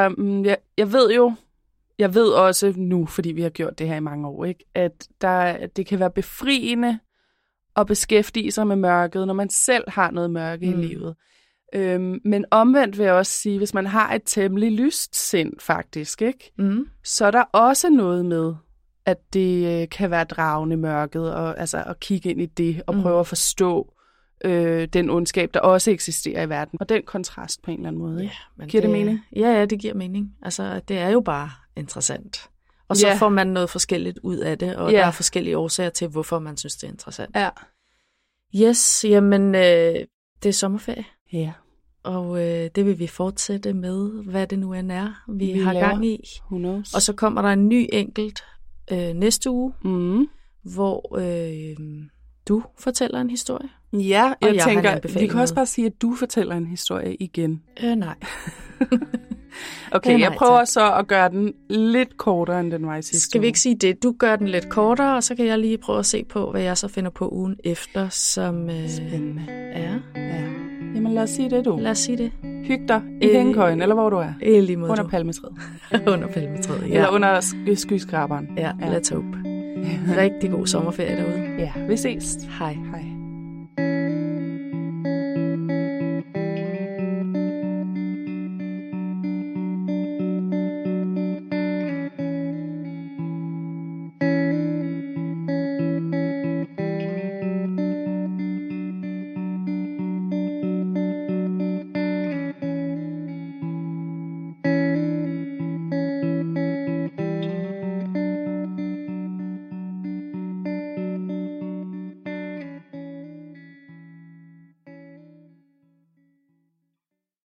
jeg ved også nu, fordi vi har gjort det her i mange år, ikke, at det kan være befriende at beskæftige sig med mørket, når man selv har noget mørke i livet. Men omvendt vil jeg også sige, hvis man har et temmelig lyst sind faktisk, ikke, så er der også noget med, at det kan være dragende mørket, og altså at kigge ind i det, og prøve at forstå den ondskab, der også eksisterer i verden. Og den kontrast på en eller anden måde. Ikke? Ja, giver det mening? Ja, det giver mening. Altså, det er jo bare interessant. Og så får man noget forskelligt ud af det, og der er forskellige årsager til, hvorfor man synes, det er interessant. Ja. Yes, jamen, det er sommerferie. Ja. Og det vil vi fortsætte med, hvad det nu end er, vi har gang i. Og så kommer der en ny enkelt næste uge, hvor du fortæller en historie. Ja, jeg tænker, vi kan også bare sige, at du fortæller en historie igen. Nej. Okay, jeg prøver så at gøre den lidt kortere, end den var i sidste Skal vi ikke sige det? Du gør den lidt kortere, og så kan jeg lige prøve at se på, hvad jeg så finder på ugen efter, som... Spændende. Ja. Jamen lad os sige det, du. Lad os sige det. Hyg dig i hængekøjen, eller hvor du er. Lige mod under palmetræet. Under palmetræet, ja. Eller under skyskraberen. Ja, let's hope. Rigtig god sommerferie derude. Ja, vi ses. Hej.